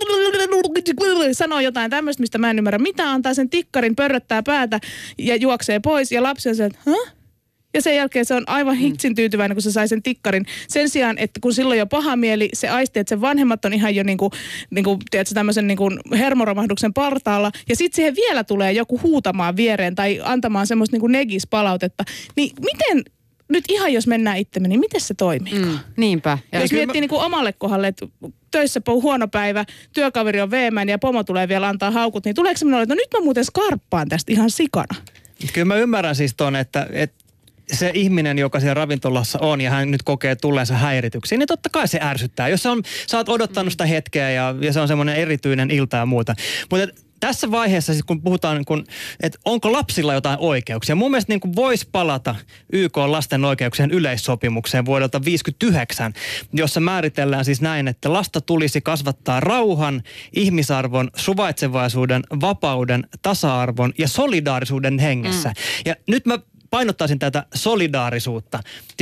sanoo jotain tämmöistä, mistä mä en ymmärrä mitä, antaa sen tikkarin, pörröttää päätä ja juoksee pois ja lapsi on se, että hä? Ja sen jälkeen se on aivan hitsin tyytyväinen, kun se sai sen tikkarin. Sen sijaan, että kun silloin jo paha mieli, se aisti, että sen vanhemmat on ihan jo niinku, niinku tiedätkö, tämmöisen niinku hermoromahduksen partaalla. Ja sitten siihen vielä tulee joku huutamaan viereen tai antamaan semmoista niinku negispalautetta. Niin miten, nyt ihan jos mennään itsemme, niin miten se toimii? Mm, niinpä. Ja jos miettii mä... niinku omalle kohdalle, että töissä on huono päivä, työkaveri on veemään ja pomo tulee vielä antaa haukut, niin tuleeko se minulle, että no nyt mä muuten skarppaan tästä ihan sikana? Kyllä mä ymmärrän siis ton, että... että se ihminen, joka siellä ravintolassa on ja hän nyt kokee tulleensa häirityksiin, niin totta kai se ärsyttää. Jos se on, sä oot odottanut sitä hetkeä ja, ja se on semmoinen erityinen ilta ja muuta. Mutta tässä vaiheessa, siis kun puhutaan, kun, että onko lapsilla jotain oikeuksia, mun mielestä niin kuin voisi palata Y K:n lasten oikeuksien yleissopimukseen vuodelta viisikymmentäyhdeksän, jossa määritellään siis näin, että lasta tulisi kasvattaa rauhan, ihmisarvon, suvaitsevaisuuden, vapauden, tasa-arvon ja solidaarisuuden hengessä. Mm. Ja nyt mä painottaisin tätä solidaarisuutta. Siis, että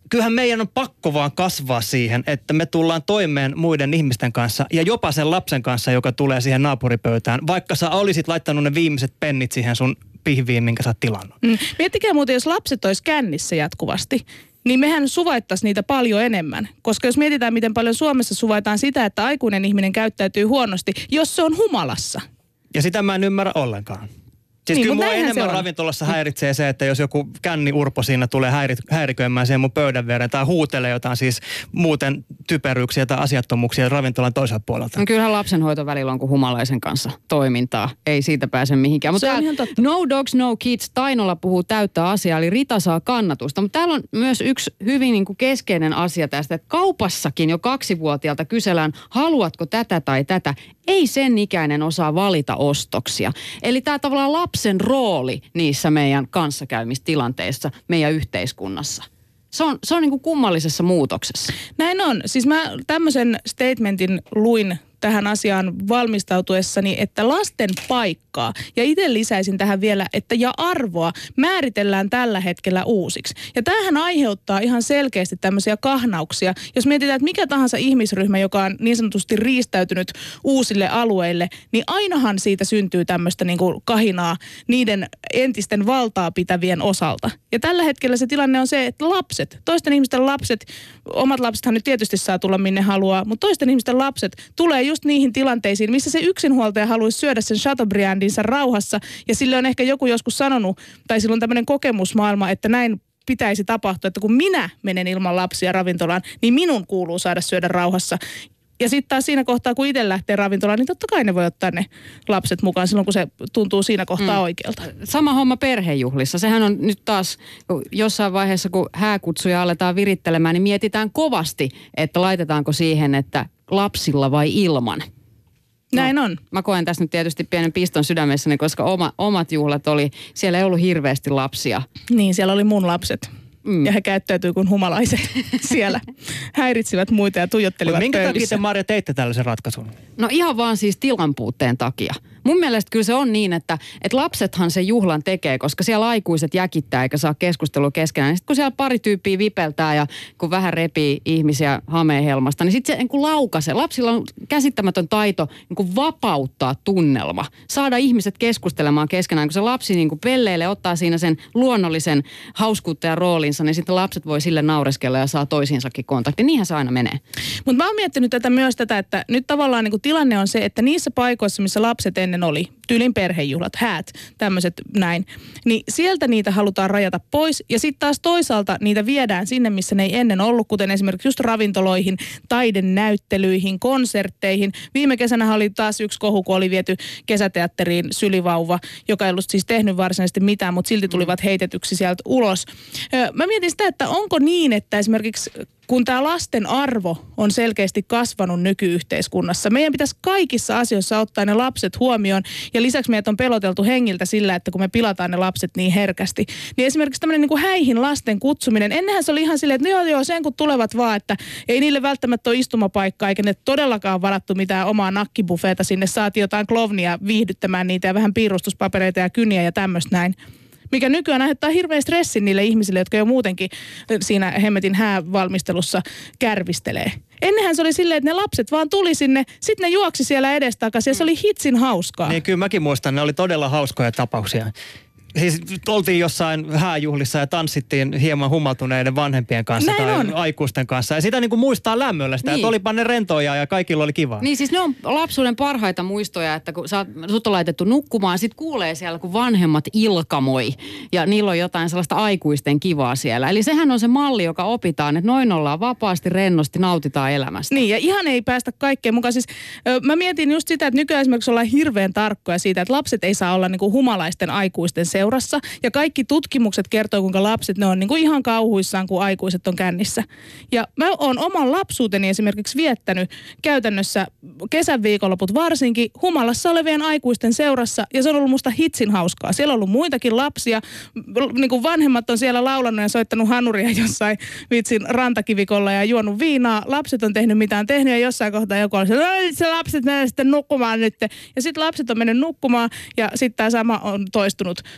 kyllähän meidän on pakko vaan kasvaa siihen, että me tullaan toimeen muiden ihmisten kanssa ja jopa sen lapsen kanssa, joka tulee siihen naapuripöytään, vaikka sä olisit laittanut ne viimeiset pennit siihen sun pihviin, minkä sä oot tilannut. Mm. Miettikää muuten, jos lapset olisi kännissä jatkuvasti, niin mehän suvaittaisiin niitä paljon enemmän. Koska jos mietitään, miten paljon Suomessa suvaitaan sitä, että aikuinen ihminen käyttäytyy huonosti, jos se on humalassa. Ja sitä mä en ymmärrä ollenkaan. Siis niin, kyllä mua näinhän se enemmän on. ravintolassa häiritsee se, että jos joku känni-urpo siinä tulee häiri- häiriköimään siihen mun pöydän viereen tai huutelee jotain siis muuten typeryyksiä tai asiattomuuksia ravintolan toiselta puolelta. No kyllähän lapsenhoito välillä on kuin humalaisen kanssa toimintaa. Ei siitä pääse mihinkään. Mutta Se on ihan totta. No Dogs, No Kids Tainolla puhuu täyttä asiaa, eli Rita saa kannatusta. Mutta täällä on myös yksi hyvin niin kuin keskeinen asia tästä, että kaupassakin jo kaksivuotiaalta kysellään, haluatko tätä tai tätä. Ei sen ikäinen osaa valita ostoksia. Eli tämä tavallaan lapsen rooli niissä meidän kanssakäymistilanteissa meidän yhteiskunnassa. Se on, se on niin kuin kummallisessa muutoksessa. Näin on. Siis mä tämmöisen statementin luin tähän asiaan valmistautuessani, että lasten paikkaa, ja itse lisäisin tähän vielä, että ja arvoa määritellään tällä hetkellä uusiksi. Ja tämähän aiheuttaa ihan selkeästi tämmöisiä kahnauksia. Jos mietitään, että mikä tahansa ihmisryhmä, joka on niin sanotusti riistäytynyt uusille alueille, niin ainahan siitä syntyy tämmöistä niin kuin kahinaa niiden entisten valtaa pitävien osalta. Ja tällä hetkellä se tilanne on se, että lapset, toisten ihmisten lapset, omat lapsethan nyt tietysti saa tulla minne haluaa, mutta toisten ihmisten lapset tulee just niihin tilanteisiin, missä se yksinhuoltaja haluaisi syödä sen Chateaubriandinsa rauhassa, ja sille on ehkä joku joskus sanonut, tai sillä on tämmöinen kokemusmaailma, että näin pitäisi tapahtua, että kun minä menen ilman lapsia ravintolaan, niin minun kuuluu saada syödä rauhassa. Ja sitten taas siinä kohtaa, kun itse lähtee ravintolaan, niin totta kai ne voi ottaa ne lapset mukaan silloin, kun se tuntuu siinä kohtaa mm. oikealta. Sama homma perhejuhlissa. Sehän on nyt taas jossain vaiheessa, kun hääkutsuja aletaan virittelemään, niin mietitään kovasti, että laitetaanko siihen, että lapsilla vai ilman. Näin no, on. Mä koen tässä nyt tietysti pienen piston sydämessäni, koska oma, omat juhlat oli, siellä ei ollut hirveästi lapsia. Niin, siellä oli mun lapset. Mm. Ja he käyttäytyy kuin humalaiset siellä. Häiritsivät muita ja tuijottelivat minkä pöydissä. takia te, Marja, teitte tällaisen ratkaisun? No ihan vaan siis tilanpuutteen takia. Mun mielestä kyllä se on niin, että, että lapsethan se juhlan tekee, koska siellä aikuiset jäkittää eikä saa keskustelua keskenään. Sitten kun siellä pari tyyppiä vipeltää ja kun vähän repii ihmisiä hameenhelmasta, niin sitten se niin kuin laukaisee. Lapsilla on käsittämätön taito niin kuin vapauttaa tunnelma, saada ihmiset keskustelemaan keskenään. Kun se lapsi niin kuin pelleilee, ottaa siinä sen luonnollisen hauskuuttajan roolinsa, niin sitten lapset voi sille naureskella ja saa toisiinsakin kontakti. Niinhän se aina menee. Mutta mä oon miettinyt tätä myös tätä, että nyt tavallaan niin kuin tilanne on se, että niissä paikoissa, missä lapset ennen oli, tyylin perhejuhlat, häät, tämmöiset näin, niin sieltä niitä halutaan rajata pois ja sitten taas toisaalta niitä viedään sinne, missä ne ei ennen ollut, kuten esimerkiksi just ravintoloihin, taidenäyttelyihin, konsertteihin. Viime kesänä oli taas yksi kohu, kun oli viety kesäteatteriin Sylivauva, joka ei ollut siis tehnyt varsinaisesti mitään, mutta silti tulivat heitetyksi sieltä ulos. Mä mietin sitä, että onko niin, että esimerkiksi kun tämä lasten arvo on selkeästi kasvanut nykyyhteiskunnassa, meidän pitäisi kaikissa asioissa ottaa ne lapset huomioon. Ja lisäksi meidät on peloteltu hengiltä sillä, että kun me pilataan ne lapset niin herkästi. Niin esimerkiksi tämmöinen niin kuin häihin lasten kutsuminen. Ennenhän se oli ihan silleen, että no joo, joo, sen kun tulevat vaan, että ei niille välttämättä ole istumapaikkaa, eikä ne todellakaan varattu mitään omaa nakkibufeeta sinne. Saatiin jotain klovnia viihdyttämään niitä ja vähän piirustuspapereita ja kyniä ja tämmöistä näin. Mikä nykyään aiheuttaa hirveän stressin niille ihmisille, jotka jo muutenkin siinä hemmetin häävalmistelussa kärvistelee. Ennenhän se oli silleen, että ne lapset vaan tuli sinne, sitten ne juoksi siellä edestakaisin ja se oli hitsin hauskaa. Niin kyllä mäkin muistan, ne oli todella hauskoja tapauksia. Siis oltiin jossain hääjuhlissa ja tanssittiin hieman humaltuneiden vanhempien kanssa Näin tai on. aikuisten kanssa. Ja sitä niin kuin muistaa lämmöllä sitä, Niin. että olipa ne rentoja ja kaikilla oli kivaa. Niin siis ne on lapsuuden parhaita muistoja, että kun sä oot, sut on laitettu nukkumaan, sit kuulee siellä, kun vanhemmat ilkamoi ja niillä on jotain sellaista aikuisten kivaa siellä. Eli sehän on se malli, joka opitaan, että noin ollaan vapaasti, rennosti, nautitaan elämästä. Niin, ja ihan ei päästä kaikkeen mukaan. Siis, ö, mä mietin just sitä, että nykyään esimerkiksi ollaan hirveän tarkkoja siitä, että lapset ei saa olla niinku humalaisten aikuisten seurassa. Ja kaikki tutkimukset kertoo, kuinka lapset, ne on niinku ihan kauhuissaan, kun aikuiset on kännissä. Ja mä oon oman lapsuuteni esimerkiksi viettänyt käytännössä kesän viikonloput varsinkin humalassa olevien aikuisten seurassa. Ja se on ollut musta hitsin hauskaa. Siellä on ollut muitakin lapsia. Niin kuin vanhemmat on siellä laulanut ja soittanut hanuria jossain vitsin rantakivikolla ja juonut viinaa. Lapset on tehnyt mitä on tehnyt ja jossain kohtaa joku on se, se lapset menee sitten nukkumaan nyt. Ja sitten lapset on mennyt nukkumaan ja sitten tämä sama on toistunut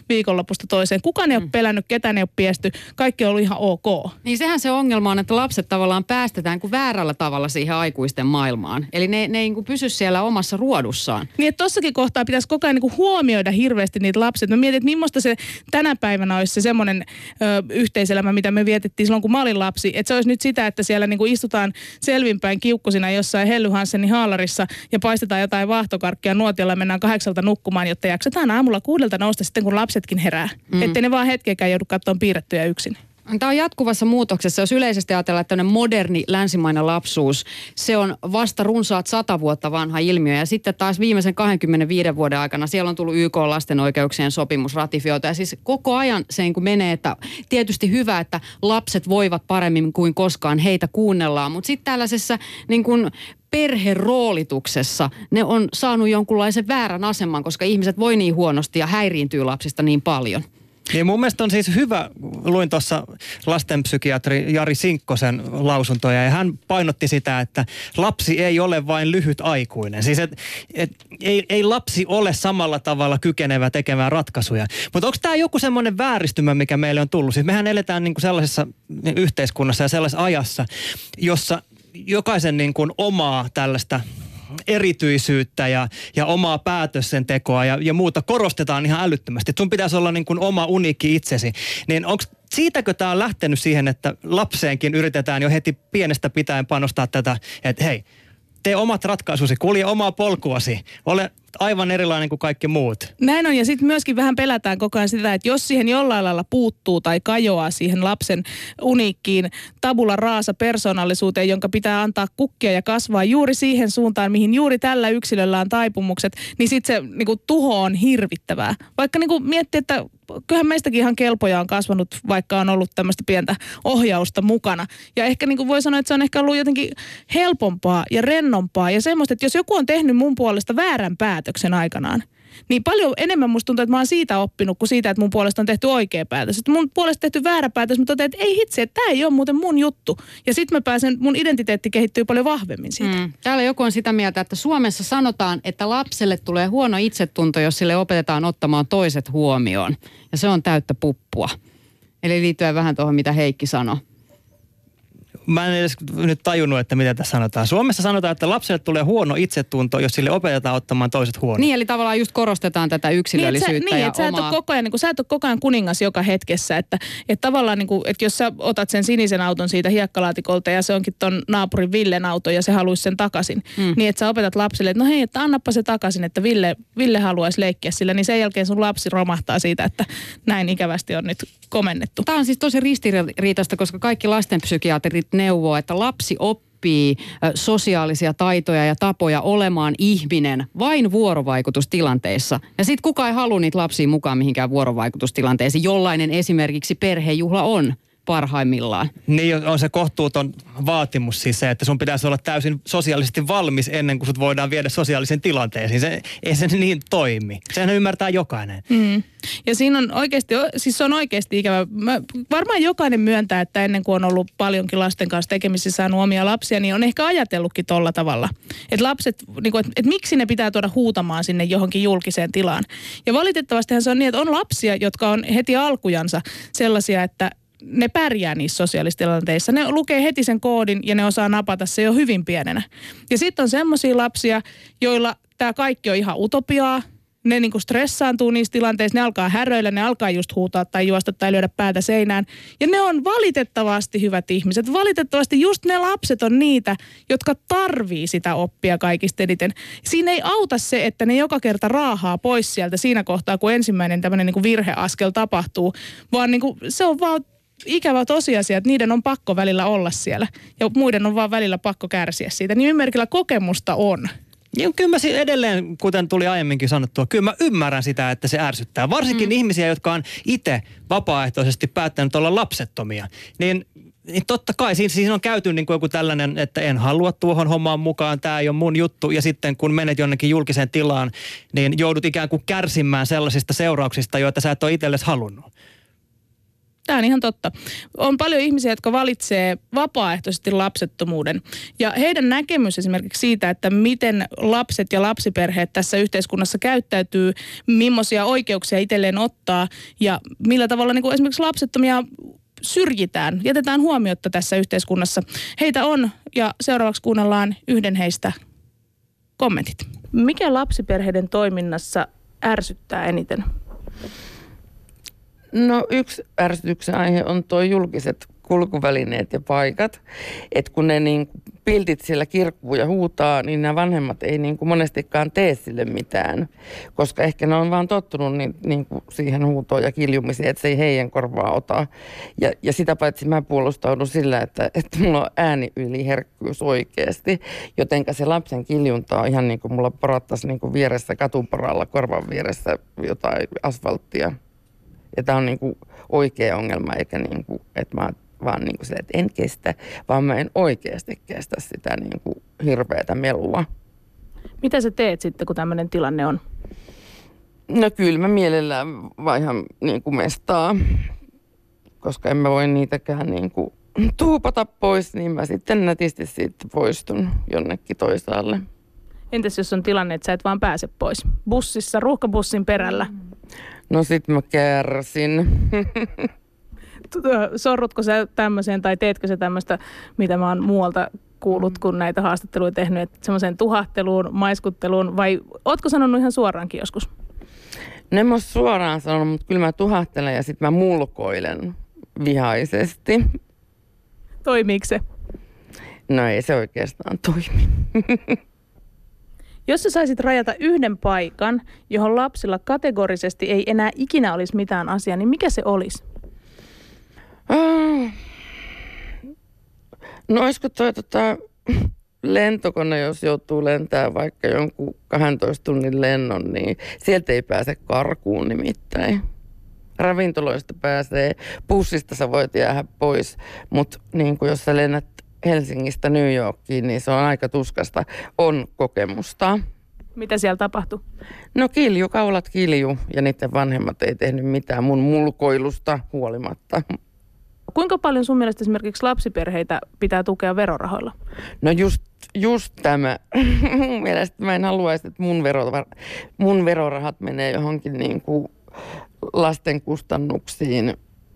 viikonlopusta toiseen. Kukaan ei ole pelännyt, ketään ei ole piesty, kaikki on ollut ihan ok. Niin sehän se ongelma on, että lapset tavallaan päästetään kuin väärällä tavalla siihen aikuisten maailmaan. Eli ne, ne ei niin pysy siellä omassa ruodussaan. Niin, että tossakin kohtaa pitäisi koko ajan niin huomioida hirveästi niitä lapsia. Mä mietin, että millaista se tänä päivänä olisi se semmoinen ö, yhteiselämä, mitä me vietettiin silloin, kun mä olin lapsi. Että se olisi nyt sitä, että siellä niin istutaan selvinpäin kiukkusina jossain Helly Hansenin haalarissa ja paistetaan jotain vaahtokarkkia nuotiolla ja mennään kahdeksalta nukkumaan, jotta jaksetaan aamulla kuudelta nousta sitten, kun lapsetkin herää. Mm. Ettei ne vaan hetkeäkään joudu katsomaan piirrettyjä yksin. Tämä on jatkuvassa muutoksessa. Jos yleisesti ajatellaan, että tämmöinen moderni länsimainen lapsuus, se on vasta runsaat sata vuotta vanha ilmiö. Ja sitten taas viimeisen kaksikymmentäviisi vuoden aikana siellä on tullut Y K lasten oikeuksien sopimus ratifioitu. Ja siis koko ajan se niin kuin menee, että tietysti hyvä, että lapset voivat paremmin kuin koskaan, heitä kuunnellaan. Mutta sitten tällaisessa niin kuin perheroolituksessa ne on saanut jonkunlaisen väärän aseman, koska ihmiset voi niin huonosti ja häiriintyy lapsista niin paljon. Niin mun mielestä on siis hyvä, luin tuossa lastenpsykiatri Jari Sinkkosen lausuntoja ja hän painotti sitä, että lapsi ei ole vain lyhyt aikuinen. Siis et, et, ei, ei lapsi ole samalla tavalla kykenevä tekemään ratkaisuja. Mutta onko tämä joku semmoinen vääristymä, mikä meille on tullut? Siis mehän eletään niinku sellaisessa yhteiskunnassa ja sellaisessa ajassa, jossa jokaisen niinku omaa tällaista erityisyyttä ja, ja omaa päätöksentekoa ja, ja muuta korostetaan ihan älyttömästi. Sun pitäisi olla niin kuin oma uniikki itsesi. Niin onko siitäkö tämä on lähtenyt siihen, että lapseenkin yritetään jo heti pienestä pitäen panostaa tätä, että hei, tee omat ratkaisusi, kulje omaa polkuasi, ole aivan erilainen kuin kaikki muut. Näin on, ja sitten myöskin vähän pelätään koko ajan sitä, että jos siihen jollain lailla puuttuu tai kajoaa siihen lapsen uniikkiin tabula raasa persoonallisuuteen, jonka pitää antaa kukkia ja kasvaa juuri siihen suuntaan, mihin juuri tällä yksilöllä on taipumukset, niin sitten se niinku, tuho on hirvittävää. Vaikka niinku, miettii, että kyllähän meistäkin ihan kelpoja on kasvanut, vaikka on ollut tämmöistä pientä ohjausta mukana. Ja ehkä niin kuin voi sanoa, että se on ehkä ollut jotenkin helpompaa ja rennompaa ja semmoista, että jos joku on tehnyt mun puolesta väärän päätöksen aikanaan, niin paljon enemmän musta tuntuu, että mä oon siitä oppinut kuin siitä, että mun puolesta on tehty oikea päätös. Että mun puolesta tehty väärä päätös, mutta totean, että ei hitse, että tää ei ole muuten mun juttu. Ja sit mä pääsen, mun identiteetti kehittyy paljon vahvemmin siitä. Mm. Täällä joku on sitä mieltä, että Suomessa sanotaan, että lapselle tulee huono itsetunto, jos sille opetetaan ottamaan toiset huomioon. Ja se on täyttä puppua. Eli liittyen vähän tuohon, mitä Heikki sanoi. Mä en edes nyt tajunnut, että mitä tässä sanotaan. Suomessa sanotaan, että lapselle tulee huono itsetunto, jos sille opetetaan ottamaan toiset huomioon. Niin, eli tavallaan just korostetaan tätä yksilöllisyyttä niin, että sä, niin, ja että omaa... sä et ole koko ajan, niin kuin, sä et ole koko ajan kuningas joka hetkessä. Että, että tavallaan, niin kuin, että jos sä otat sen sinisen auton siitä hiekkalaatikolta ja se onkin ton naapurin Villen auto ja se haluaisi sen takaisin, mm. niin että sä opetat lapsille, että no hei, että annappa se takaisin, että Ville, Ville haluaisi leikkiä sillä, niin sen jälkeen sun lapsi romahtaa siitä, että näin ikävästi on nyt komennettu. Tämä on siis tosi ristiriitaista, koska kaikki lastenpsykiatrit neuvoo, että lapsi oppii sosiaalisia taitoja ja tapoja olemaan ihminen vain vuorovaikutustilanteissa. Ja sitten kukaan ei halua niitä lapsia mukaan mihinkään vuorovaikutustilanteisiin, jollainen esimerkiksi perhejuhla on parhaimmillaan. Niin on se kohtuuton vaatimus siis se, että sun pitäisi olla täysin sosiaalisesti valmis ennen kuin sut voidaan viedä sosiaalisen tilanteeseen. Se, ei se niin toimi. Sehän ymmärtää jokainen. Mm. Ja siinä on oikeasti, siis se on oikeasti ikävä. Mä, varmaan jokainen myöntää, että ennen kuin on ollut paljonkin lasten kanssa tekemisissä saanut omia lapsia, niin on ehkä ajatellutkin tolla tavalla. Että lapset, niin kuin, että, että miksi ne pitää tuoda huutamaan sinne johonkin julkiseen tilaan. Ja valitettavastihan se on niin, että on lapsia, jotka on heti alkujansa sellaisia, että ne pärjää niissä sosiaalisissa tilanteissa. Ne lukee heti sen koodin ja ne osaa napata se jo hyvin pienenä. Ja sitten on semmoisia lapsia, joilla tämä kaikki on ihan utopiaa. Ne niinku stressaantuu niissä tilanteissa, ne alkaa häröillä, ne alkaa just huutaa tai juosta tai lyödä päätä seinään. Ja ne on valitettavasti hyvät ihmiset. Valitettavasti just ne lapset on niitä, jotka tarvii sitä oppia kaikista eniten. Siinä ei auta se, että ne joka kerta raahaa pois sieltä siinä kohtaa, kun ensimmäinen tämmöinen niinku virheaskel tapahtuu. Vaan niinku, se on vaan ikävä tosiasia, että niiden on pakko välillä olla siellä. Ja muiden on vaan välillä pakko kärsiä siitä. Nimimerkillä kokemusta on. Ja kyllä mä edelleen, kuten tuli aiemminkin sanottua, kyllä mä ymmärrän sitä, että se ärsyttää. Varsinkin mm. ihmisiä, jotka on itse vapaaehtoisesti päättänyt olla lapsettomia. Niin, niin totta kai siinä, siinä on käyty niin kuin joku tällainen, että en halua tuohon hommaan mukaan, tämä ei ole mun juttu. Ja sitten kun menet jonnekin julkiseen tilaan, niin joudut ikään kuin kärsimään sellaisista seurauksista, joita sä et ole itsellesi halunnut. Tämä on ihan totta. On paljon ihmisiä, jotka valitsee vapaaehtoisesti lapsettomuuden. Ja heidän näkemys esimerkiksi siitä, että miten lapset ja lapsiperheet tässä yhteiskunnassa käyttäytyy, millaisia oikeuksia itselleen ottaa ja millä tavalla niin kuin esimerkiksi lapsettomia syrjitään, jätetään huomiotta tässä yhteiskunnassa. Heitä on ja seuraavaksi kuunnellaan yhden heistä kommentit. Mikä lapsiperheiden toiminnassa ärsyttää eniten? No yksi ärsytyksen aihe on tuo julkiset kulkuvälineet ja paikat. Että kun ne niin piltit siellä kirkkuu ja huutaa, niin nämä vanhemmat ei niin kuin monestikaan tee sille mitään. Koska ehkä ne on vaan tottunut niin, niin kuin siihen huutoon ja kiljumiseen, että se ei heidän korvaa ota. Ja, ja sitä paitsi mä puolustaudun sillä, että, että mulla on ääni yli herkkyys oikeasti. Jotenka se lapsen kiljunta on ihan niin kuin mulla parattaisi niin kuin vieressä katuparalla, korvan vieressä jotain asfalttia. Ja tämä on niin kuin oikea ongelma, eikä niin kuin, että mä vaan niin kuin sille, että en kestä, vaan mä en oikeasti kestä sitä niin kuin hirveätä melua. Mitä sä teet sitten, kun tämmöinen tilanne on? No kyllä mä mielellään vaihan niin kuin mestaa, koska en mä voi niitäkään niin kuin tuupata pois, niin mä sitten nätisti siitä poistun jonnekin toisaalle. Entäs jos on tilanne, että sä et vaan pääse pois? Bussissa, ruuhkabussin perällä? No sit mä kärsin. Sorrutko sä tämmöiseen tai teetkö sä tämmöistä, mitä mä oon muualta kuullut, kun näitä haastatteluja tehnyt, että semmoiseen tuhahteluun, maiskutteluun, vai ootko sanonut ihan suoraankin joskus? No en mä ole suoraan sanonut, mutta kyllä mä tuhahtelen ja sit mä mulkoilen vihaisesti. Toimiiko se? No ei se oikeastaan toimi. Jos sä saisit rajata yhden paikan, johon lapsilla kategorisesti ei enää ikinä olisi mitään asiaa, niin mikä se olisi? No olisiko toi tota, lentokone, jos joutuu lentämään vaikka jonkun kahdentoista tunnin lennon, niin sieltä ei pääse karkuun nimittäin. Ravintoloista pääsee, bussista sä voit jäädä pois, mutta niin jos sä lennät Helsingistä New Yorkiin, niin se on aika tuskasta. On kokemusta. Mitä siellä tapahtui? No kilju, kaulat kilju ja niiden vanhemmat ei tehnyt mitään mun mulkoilusta huolimatta. Kuinka paljon sun mielestä esimerkiksi lapsiperheitä pitää tukea verorahoilla? No just, just tämä. Mun mielestä mä en haluaisi, että mun, verora, mun verorahat menee johonkin niin kuin lasten kustannuksiin.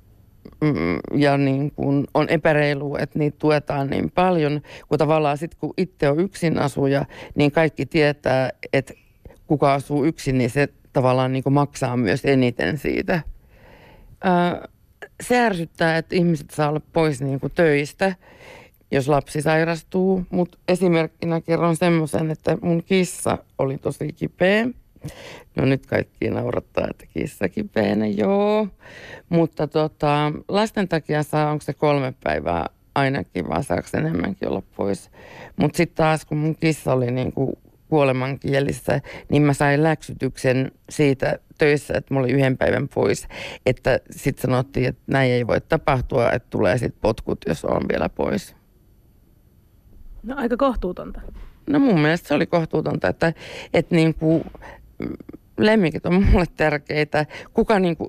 Ja niin kuin on epäreilu, että niitä tuetaan niin paljon, kun tavallaan sitten kun itse on yksin asuja, niin kaikki tietää, että kuka asuu yksin, niin se tavallaan niin kuin maksaa myös eniten siitä. Ää, se ärsyttää, että ihmiset saa olla pois niin kuin töistä, jos lapsi sairastuu, mutta esimerkkinä kerron semmoisen, että mun kissa oli tosi kipeä. No nyt kaikki naurattaa, että kissa kipeänä, joo. Mutta tota, lasten takia saa, onko se kolme päivää ainakin, vaan saako enemmänkin olla pois. Mutta sitten taas, kun mun kissa oli niinku kuolemankielissä, niin mä sain läksytyksen siitä töissä, että mulla oli yhden päivän pois. Että sitten sanottiin, että näin ei voi tapahtua, että tulee sitten potkut, jos on vielä pois. No aika kohtuutonta. No mun mielestä se oli kohtuutonta, että, että niinku lemmikit on mulle tärkeitä. Kuka niinku,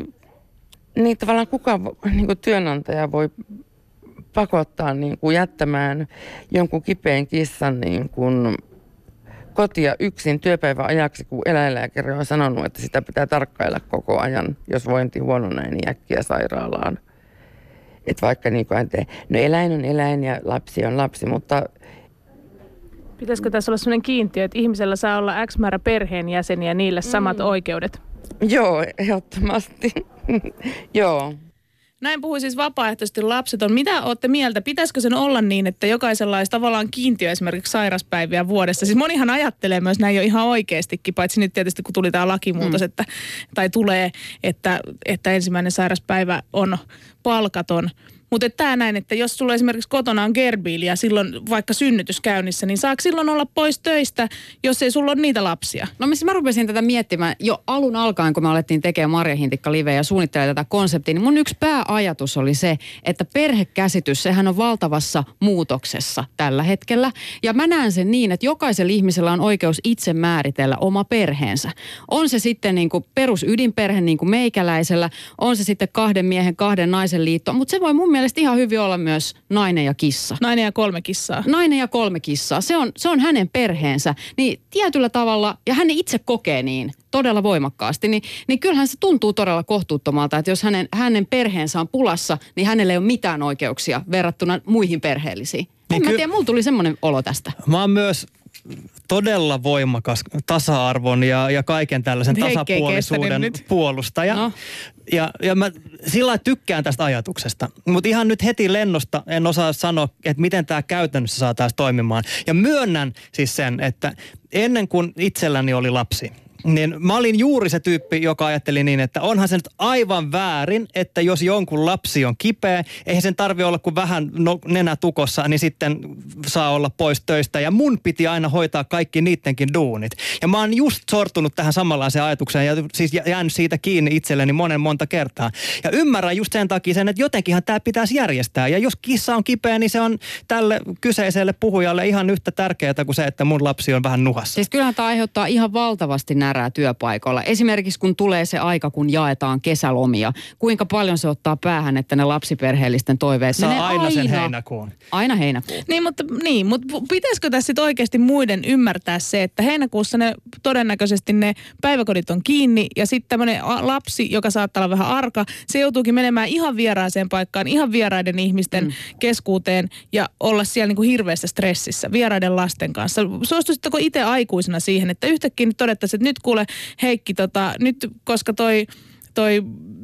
niin tavallaan kuka niinku työnantaja voi pakottaa niinku jättämään jonkun kipeän kissan niinku kotia yksin työpäivän ajaksi, kun eläinlääkäri on sanonut, että sitä pitää tarkkailla koko ajan, jos vointi huononee, niin äkkiä sairaalaan. Että vaikka niinku, no eläin on eläin ja lapsi on lapsi, mutta pitäisikö tässä olla sellainen kiintiö, että ihmisellä saa olla X määrä perheenjäseniä, niille samat mm. oikeudet? Joo, ehdottomasti. Joo. Näin puhui siis vapaaehtoisesti lapseton. Mitä olette mieltä? Pitäisikö sen olla niin, että jokaisella olisi tavallaan kiintiö esimerkiksi sairaspäiviä vuodessa? Siis monihan ajattelee myös näin jo ihan oikeastikin, paitsi nyt tietysti kun tuli tämä lakimuutos, mm. että, tai tulee, että, että ensimmäinen sairaspäivä on palkaton. mutta tämä näin, että jos sulla esimerkiksi kotona on gerbiili ja silloin vaikka synnytys käynnissä, niin saako silloin olla pois töistä, jos ei sulla ole niitä lapsia? No mä rupesin tätä miettimään jo alun alkaen, kun me alettiin tekemään Marja Hintikka Liveä ja suunnittelemaan tätä konseptia, niin mun yksi pääajatus oli se, että perhekäsitys, sehän on valtavassa muutoksessa tällä hetkellä. Ja mä näen sen niin, että jokaisella ihmisellä on oikeus itse määritellä oma perheensä. On se sitten niin kuin perusydinperhe niin kuin meikäläisellä, on se sitten kahden miehen, kahden naisen liitto, mutta se voi mun mielestä ihan hyvin olla myös nainen ja kissa. Nainen ja kolme kissaa. Nainen ja kolme kissaa. Se on, se on hänen perheensä. Niin tietyllä tavalla, ja hän itse kokee niin todella voimakkaasti, niin, niin kyllähän se tuntuu todella kohtuuttomalta, että jos hänen, hänen perheensä on pulassa, niin hänellä ei ole mitään oikeuksia verrattuna muihin perheellisiin. Niin mä ky- tiedä, mulla tuli semmoinen olo tästä. Mä oon myös todella voimakas tasa-arvon ja, ja kaiken tällaisen Heikki tasapuolisuuden puolustaja. No. Ja, ja mä sillä lailla tykkään tästä ajatuksesta. Mutta ihan nyt heti lennosta en osaa sanoa, että miten tämä käytännössä saataisiin toimimaan. Ja myönnän siis sen, että ennen kuin itselläni oli lapsi, niin mä olin juuri se tyyppi, joka ajatteli niin, että onhan se nyt aivan väärin, että jos jonkun lapsi on kipeä, eihän sen tarvi olla kuin vähän no, nenä tukossa, niin sitten saa olla pois töistä. Ja mun piti aina hoitaa kaikki niidenkin duunit. Ja mä oon just sortunut tähän samanlaiseen ajatukseen ja siis jäänyt siitä kiinni itselleni monen monta kertaa. Ja ymmärrän just sen takia sen, että jotenkinhan tämä pitäisi järjestää. Ja jos kissa on kipeä, niin se on tälle kyseiselle puhujalle ihan yhtä tärkeää kuin se, että mun lapsi on vähän nuhassa. Siis kyllähän tämä aiheuttaa ihan valtavasti närää työpaikoilla. Esimerkiksi kun tulee se aika, kun jaetaan kesälomia. Kuinka paljon se ottaa päähän, että ne lapsiperheellisten toiveet saa menee aina, aina sen heinäkuun. Aina heinäkuun. Niin, mutta, niin, mutta pitäisikö tässä sitten oikeasti muiden ymmärtää se, että heinäkuussa ne todennäköisesti ne päiväkodit on kiinni ja sitten tämmöinen lapsi, joka saattaa olla vähän arka, se joutuukin menemään ihan vieraaseen paikkaan, ihan vieraiden ihmisten mm. keskuuteen ja olla siellä niin kuin hirveässä stressissä vieraiden lasten kanssa. Suostuisitteko itse aikuisena siihen, että yhtäkkiä nyt todettaisiin, että nyt kuule Heikki, tota, nyt koska toi, toi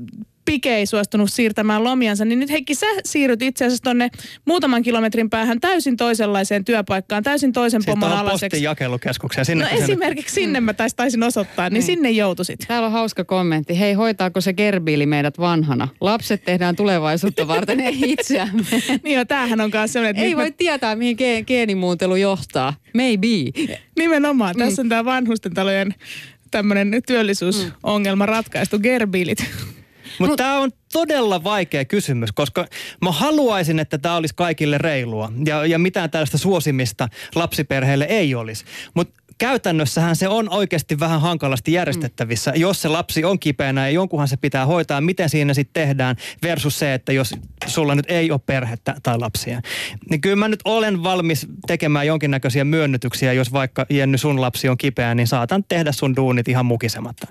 Pike ei suostunut siirtämään lomiansa, niin nyt Heikki, sä siirryt itse asiassa tonne muutaman kilometrin päähän täysin toisenlaiseen työpaikkaan, täysin toisen siis pomon alaiseksi. Siis postin jakelukeskukseen. Sinne no esimerkiksi sinne mä tais, taisin osoittaa, niin, niin sinne joutuisit. Täällä on hauska kommentti. Hei, hoitaako se gerbiili meidät vanhana? Lapset tehdään tulevaisuutta varten, ei itseämme. Niin jo, tämähän on kanssa sellainen, että ei voi me... tietää, mihin ge- geenimuuntelu johtaa. Maybe. Nimenomaan. Tässä on tämä vanhusten talojen tämmöinen työllisyysongelma ratkaistu, gerbiilit. Mutta tämä on todella vaikea kysymys, koska mä haluaisin, että tämä olisi kaikille reilua ja, ja mitään tällaista suosimista lapsiperheille ei olisi. Mutta käytännössähän se on oikeasti vähän hankalasti järjestettävissä, mm. jos se lapsi on kipeänä ja jonkunhan se pitää hoitaa, miten siinä sitten tehdään versus se, että jos sulla nyt ei ole perhettä tai lapsia. Niin kyllä mä nyt olen valmis tekemään jonkinnäköisiä myönnytyksiä, jos vaikka Jenny sun lapsi on kipeä, niin saatan tehdä sun duunit ihan mukisematta.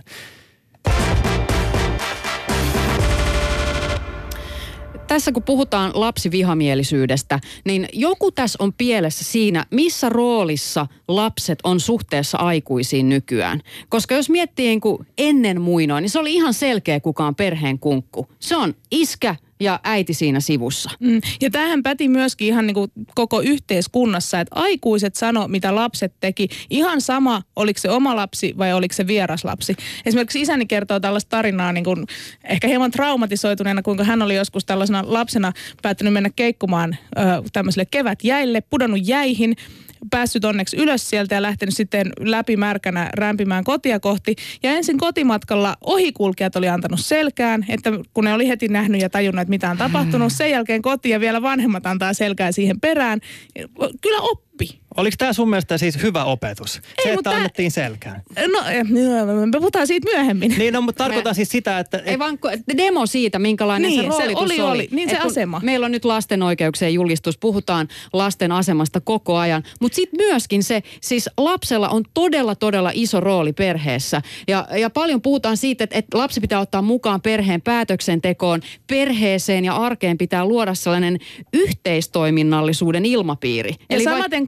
Tässä kun puhutaan lapsivihamielisyydestä, niin joku tässä on pielessä siinä, missä roolissa lapset on suhteessa aikuisiin nykyään. Koska jos miettii niin kuin ennen muinoin, niin se oli ihan selkeä, kuka on perheen kunkku. Se on iskä ja äiti siinä sivussa. Mm. Ja tämähän päti myöskin ihan niin kuin koko yhteiskunnassa, että aikuiset sano, mitä lapset teki. Ihan sama, oliko se oma lapsi vai oliko se vieras lapsi. Esimerkiksi isäni kertoo tällaista tarinaa niin kuin ehkä hieman traumatisoituneena, kuinka hän oli joskus tällaisena lapsena päättänyt mennä keikkumaan ö, tämmöiselle kevätjäille, pudonnut jäihin, päässyt onneksi ylös sieltä ja lähtenyt sitten läpimärkänä rämpimään kotia kohti. Ja ensin kotimatkalla ohikulkijat oli antanut selkään, että kun ne oli heti nähnyt ja tajunnut, että mitä on tapahtunut. Sen jälkeen kotiin ja vielä vanhemmat antaa selkää siihen perään. Kyllä oppi. Oliko tämä sun mielestä siis hyvä opetus? Ei, se, mutta että annettiin selkään. No, me puhutaan siitä myöhemmin. Niin, no, mutta tarkoitan me, siis sitä, että... Ei vaan demo siitä, minkälainen niin, se roolitus se oli. oli. oli. Niin se asema. Meillä on nyt lasten oikeuksien julistus, puhutaan lasten asemasta koko ajan. Mutta sitten myöskin se, siis lapsella on todella, todella iso rooli perheessä. Ja, ja paljon puhutaan siitä, että, että lapsi pitää ottaa mukaan perheen päätöksentekoon. Perheeseen ja arkeen pitää luoda sellainen yhteistoiminnallisuuden ilmapiiri. Ja Eli samaten vai...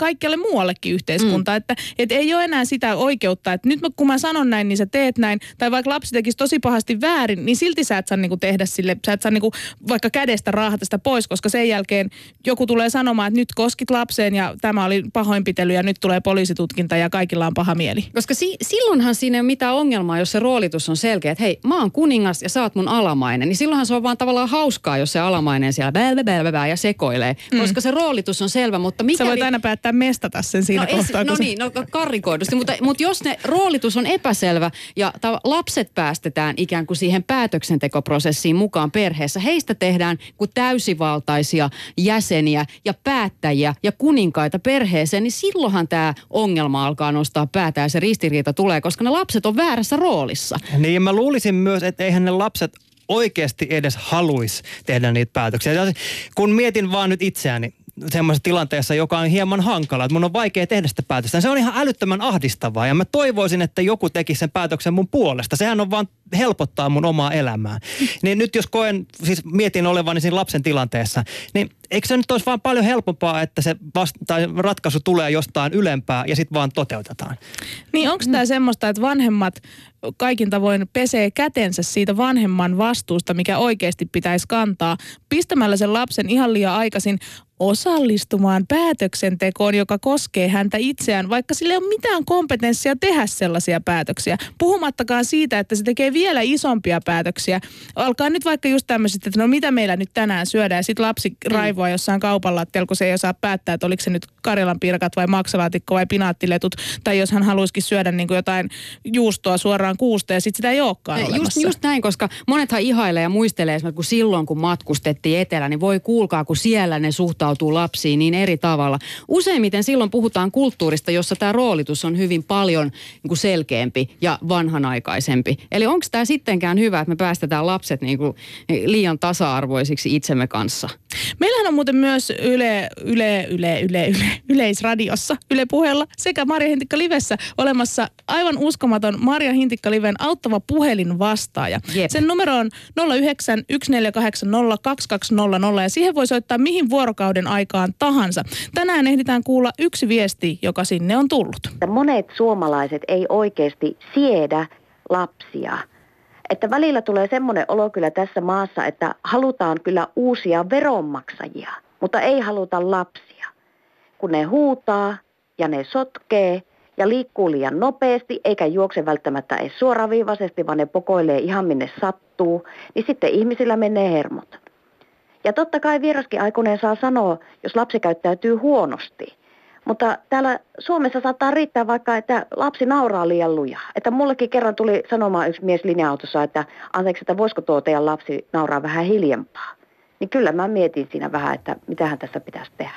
kaikkialle muuallekin yhteiskuntaan. Mm. Että et ei ole enää sitä oikeutta, että nyt kun mä sanon näin, niin sä teet näin. Tai vaikka lapsi tekisi tosi pahasti väärin, niin silti sä et saa niinku tehdä sille, sä et saa niinku vaikka kädestä raahata sitä pois, koska sen jälkeen joku tulee sanomaan, että nyt koskit lapseen ja tämä oli pahoinpitely ja nyt tulee poliisitutkinta ja kaikilla on paha mieli. Koska si- silloinhan siinä ei ole mitään ongelmaa, jos se roolitus on selkeä, että hei, mä oon kuningas ja sä oot mun alamainen, niin silloinhan se on vaan tavallaan hauskaa, jos se alamainen siellä bää, bää, bää, bää ja sekoilee, mm. koska se roolitus on selvä, mutta mikäli... Sä voit aina päättää mestata sen siinä no, kohtaa. Es, no se... niin, no karrikoidusti, mutta, mutta jos ne roolitus on epäselvä ja ta- lapset päästetään ikään kuin siihen päätöksentekoprosessiin mukaan perheessä, heistä tehdään kuin täysivaltaisia jäseniä ja päättäjiä ja kuninkaita perheeseen, niin silloinhan tämä ongelma alkaa nostaa päätä ja se ristiriita tulee, koska ne lapset on väärässä roolissa. Niin, mä luulisin myös, että eihän ne lapset oikeasti edes haluaisi tehdä niitä päätöksiä. Kun mietin vaan nyt itseäni semmoisessa tilanteessa, joka on hieman hankala, että mun on vaikea tehdä sitä päätöstä. Se on ihan älyttömän ahdistavaa ja mä toivoisin, että joku tekisi sen päätöksen mun puolesta. Sehän on vaan helpottaa mun omaa elämää. Niin nyt jos koen, siis mietin olevani siinä lapsen tilanteessa, niin eikö se nyt olisi vaan paljon helpompaa, että se vasta- tai ratkaisu tulee jostain ylempää ja sitten vaan toteutetaan? Niin onko tämä semmoista, että vanhemmat kaikin tavoin pesee kätensä siitä vanhemman vastuusta, mikä oikeasti pitäisi kantaa, pistämällä sen lapsen ihan liian aikaisin osallistumaan päätöksentekoon, joka koskee häntä itseään, vaikka sillä ei ole mitään kompetenssia tehdä sellaisia päätöksiä. Puhumattakaan siitä, että se tekee vielä isompia päätöksiä. Alkaa nyt vaikka just tämmöiset, että no mitä meillä nyt tänään syödään, ja sitten lapsi raivoaa jossain kaupan lattialla, kun se ei osaa päättää, että oliko se nyt Karjalan piirakat vai maksalaatikko vai pinaattiletut, tai jos hän haluaisikin syödä niin kuin jotain juustoa suoraan kuusta, ja sitten sitä ei olekaan just, olemassa. just näin, koska monethan ihailee ja muistelee esimerkiksi, kun silloin kun matkustettiin etelä, niin voi kuulkaa, kun siellä ne suhtautuu lapsiin niin eri tavalla. Useimmiten silloin puhutaan kulttuurista, jossa tämä roolitus on hyvin paljon niin kuin selkeämpi ja vanhanaikaisempi. Eli onko tämä sittenkään hyvä, että me päästetään lapset niin kuin liian tasa-arvoisiksi itsemme kanssa? Meillähän on muuten myös Yle, Yle, Yle, Yle, Yle, Yleisradiossa, Yle Puheella sekä Marja Hintikka Livessä olemassa aivan uskomaton Marja Hintikka Liven auttava puhelinvastaaja. Jep. Sen numero on nolla yhdeksän yksi neljä kahdeksan nolla kaksi kaksi nolla nolla ja siihen voi soittaa mihin vuorokauden aikaan tahansa. Tänään ehditään kuulla yksi viesti, joka sinne on tullut. Monet suomalaiset ei oikeasti siedä lapsia. Että välillä tulee semmoinen olo kyllä tässä maassa, että halutaan kyllä uusia veronmaksajia, mutta ei haluta lapsia. Kun ne huutaa ja ne sotkee ja liikkuu liian nopeasti, eikä juokse välttämättä edes suoraviivaisesti, vaan ne pokoilee ihan minne sattuu, niin sitten ihmisillä menee hermot. Ja totta kai vieraskin aikuinen saa sanoa, jos lapsi käyttäytyy huonosti. Mutta täällä Suomessa saattaa riittää vaikka, että lapsi nauraa liian lujaa. Että mullekin kerran tuli sanomaan yksi mies linja-autossa, että anteeksi, että voisiko tuo teidän lapsi nauraa vähän hiljempaa. Niin kyllä mä mietin siinä vähän, että mitähän tässä pitäisi tehdä.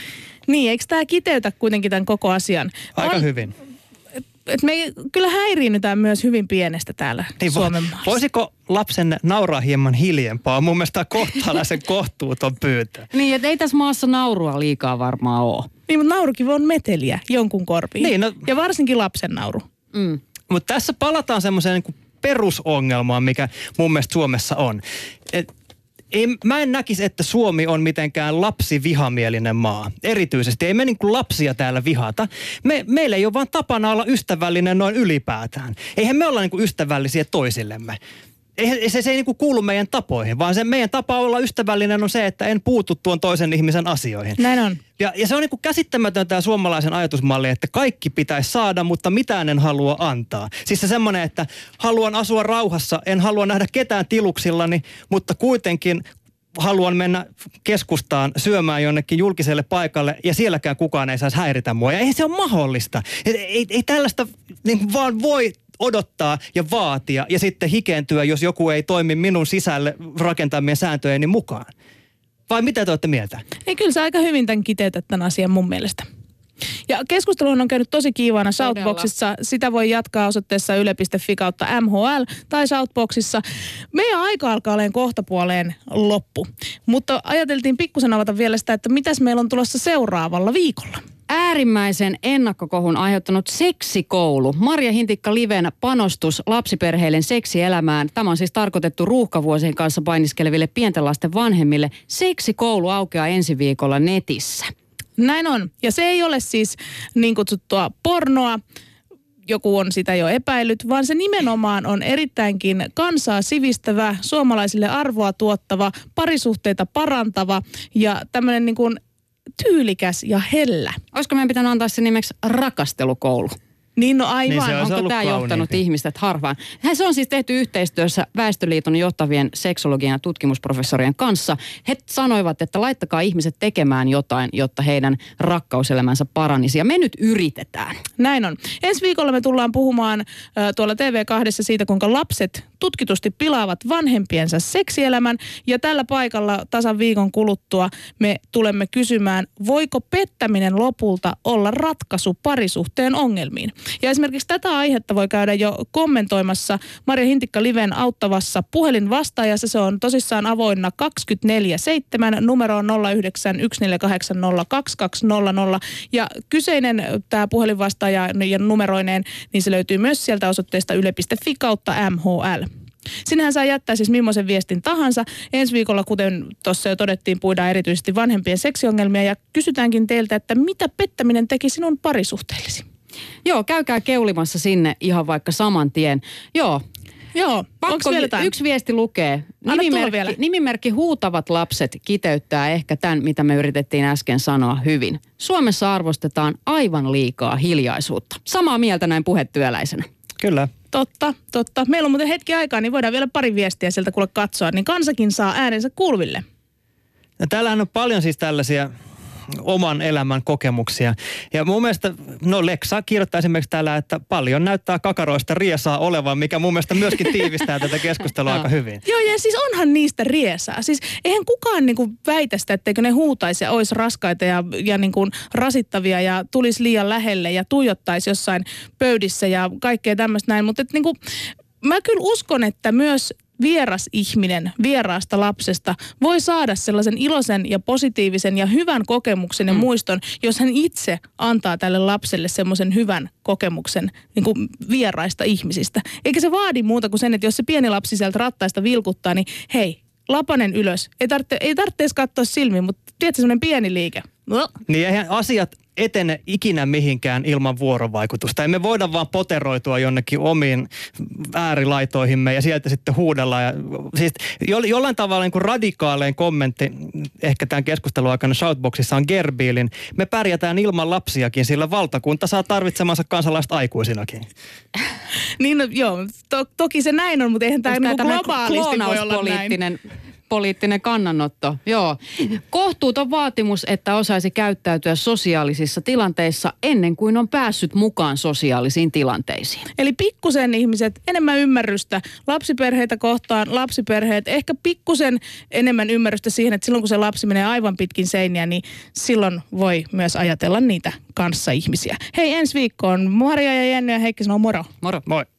Niin, eikö tämä kiteytä kuitenkin tämän koko asian? Aika on, hyvin. Et me kyllä häiriinnytään myös hyvin pienestä täällä niin Suomen maassa. Voisiko lapsen nauraa hieman hiljempaa? Mun mielestä kohtalaisen kohtuuton pyytö. Niin, että ei tässä maassa naurua liikaa varmaan ole. Niin, mutta naurukin on meteliä jonkun korviin. Niin, no, ja varsinkin lapsen nauru. Mm. Mutta tässä palataan semmoiseen niin kuin perusongelmaan, mikä mun mielestä Suomessa on. Et, ei, mä en näkisi, että Suomi on mitenkään lapsivihamielinen maa. Erityisesti. Ei me niin kuin lapsia täällä vihata. Me, meillä ei ole vaan tapana olla ystävällinen noin ylipäätään. Eihän me olla niin kuin ystävällisiä toisillemme. Eihän, se, se ei niin kuin kuulu meidän tapoihin, vaan se meidän tapa olla ystävällinen on se, että en puutu tuon toisen ihmisen asioihin. Näin on. Ja, ja se on niin kuin käsittämätön tämä suomalaisen ajatusmalli, että kaikki pitäisi saada, mutta mitään en halua antaa. Siis se semmoinen, että haluan asua rauhassa, en halua nähdä ketään tiluksillani, mutta kuitenkin haluan mennä keskustaan syömään jonnekin julkiselle paikalle ja sielläkään kukaan ei saisi häiritä mua. Ja ei se ole mahdollista. Ei, ei, ei tällaista niin vaan voi odottaa ja vaatia ja sitten hikentyä, jos joku ei toimi minun sisälle rakentamien sääntöjeni mukaan. Vai mitä te olette mieltä? Ei, kyllä sä aika hyvin tämän kiteytät tämän asian mun mielestä. Ja keskustelu on käynyt tosi kiivaana Southboxissa. Sitä voi jatkaa osoitteessa yle piste fi kautta M H L tai Southboxissa. Meidän aika alkaa olemaan kohtapuoleen loppu. Mutta ajateltiin pikkusen avata vielä sitä, että mitäs meillä on tulossa seuraavalla viikolla. Äärimmäisen ennakkokohun aiheuttanut seksikoulu. Marja Hintikka Liven panostus lapsiperheiden seksielämään. Tämä on siis tarkoitettu ruuhkavuosien kanssa painiskeleville pienten lasten vanhemmille. Seksikoulu aukeaa ensi viikolla netissä. Näin on. Ja se ei ole siis niin kutsuttua pornoa, joku on sitä jo epäillyt, vaan se nimenomaan on erittäinkin kansaa sivistävä, suomalaisille arvoa tuottava, parisuhteita parantava ja tämmöinen niin kuin tyylikäs ja hellä. Olisiko meidän pitänyt antaa se nimeksi rakastelukoulu? Niin no aivan. Niin Onko tämä johtanut ihmiset harvaan? Se on siis tehty yhteistyössä Väestöliiton johtavien seksologian ja tutkimusprofessorien kanssa. He sanoivat, että laittakaa ihmiset tekemään jotain, jotta heidän rakkauselämänsä paranisi. Ja me nyt yritetään. Näin on. Ensi viikolla me tullaan puhumaan äh, tuolla T V kahdessa siitä, kuinka lapset tutkitusti pilaavat vanhempiensa seksielämän. Ja tällä paikalla tasan viikon kuluttua me tulemme kysymään, voiko pettäminen lopulta olla ratkaisu parisuhteen ongelmiin. Ja esimerkiksi tätä aihetta voi käydä jo kommentoimassa Marja Hintikka Liven auttavassa puhelinvastaajassa. Se on tosissaan avoinna kaksikymmentäneljä seitsemän, numero on nolla yhdeksän yksi neljä kahdeksan nolla kaksi kaksi nolla nolla. Ja kyseinen tämä puhelinvastaaja ja numeroineen, niin se löytyy myös sieltä osoitteesta yle piste fi kautta M H L. Sinähän saa jättää siis millaisen viestin tahansa. Ensi viikolla, kuten tuossa jo todettiin, puidaan erityisesti vanhempien seksiongelmia ja kysytäänkin teiltä, että mitä pettäminen teki sinun parisuhteellesi? Joo, käykää keulimassa sinne ihan vaikka saman tien. Joo. Joo, Pakko, yksi viesti lukee. Nimimerkki, nimimerkki Huutavat lapset kiteyttää ehkä tämän, mitä me yritettiin äsken sanoa hyvin. Suomessa arvostetaan aivan liikaa hiljaisuutta. Samaa mieltä näin puhetyöläisenä. Kyllä. Totta, totta. Meillä on muuten hetki aikaa, niin voidaan vielä pari viestiä sieltä kuule katsoa, niin kansakin saa äänensä kuuluville. Ja täällähän on paljon siis tällaisia oman elämän kokemuksia. Ja mun mielestä, no Leksa kirjoittaa esimerkiksi täällä, että paljon näyttää kakaroista riesaa olevan, mikä mun mielestä myöskin tiivistää tätä keskustelua aika hyvin. Joo, ja siis onhan niistä riesaa. Siis eihän kukaan niinku väitä sitä, etteikö ne huutaisi ja olisi raskaita ja, ja niinku rasittavia ja tulisi liian lähelle ja tuijottaisi jossain pöydissä ja kaikkea tämmöistä näin. Mutta niinku, mä kyllä uskon, että myös vieras ihminen vieraasta lapsesta voi saada sellaisen iloisen ja positiivisen ja hyvän kokemuksen ja mm. muiston, jos hän itse antaa tälle lapselle semmoisen hyvän kokemuksen niin kuin vieraista ihmisistä. Eikä se vaadi muuta kuin sen, että jos se pieni lapsi sieltä rattaista vilkuttaa, niin hei, lapanen ylös. Ei tarvitse ei edes katsoa silmiin, mutta tiedätkö semmoinen pieni liike. No. Niin eihän asiat etene ikinä mihinkään ilman vuorovaikutusta. Emme voida vaan poteroitua jonnekin omiin äärilaitoihimme ja sieltä sitten huudella. Ja, siis jo, jollain tavalla niin kuin radikaalein kommentti ehkä tämän keskustelun aikana Shoutboxissa on Gerbielin. Me pärjätään ilman lapsiakin, sillä valtakunta saa tarvitsemansa kansalaiset aikuisinakin. Niin no, joo, to, toki se näin on, mutta eihän tämä niin globaalisti voi olla näin. Poliittinen kannanotto, joo. Kohtuuton vaatimus, että osaisi käyttäytyä sosiaalisissa tilanteissa ennen kuin on päässyt mukaan sosiaalisiin tilanteisiin. Eli pikkusen ihmiset, enemmän ymmärrystä lapsiperheitä kohtaan, lapsiperheet, ehkä pikkusen enemmän ymmärrystä siihen, että silloin kun se lapsi menee aivan pitkin seiniä, niin silloin voi myös ajatella niitä kanssaihmisiä. Hei, ensi viikkoon Maria ja Jenny ja Heikki sanoo moro. Moro. Moi.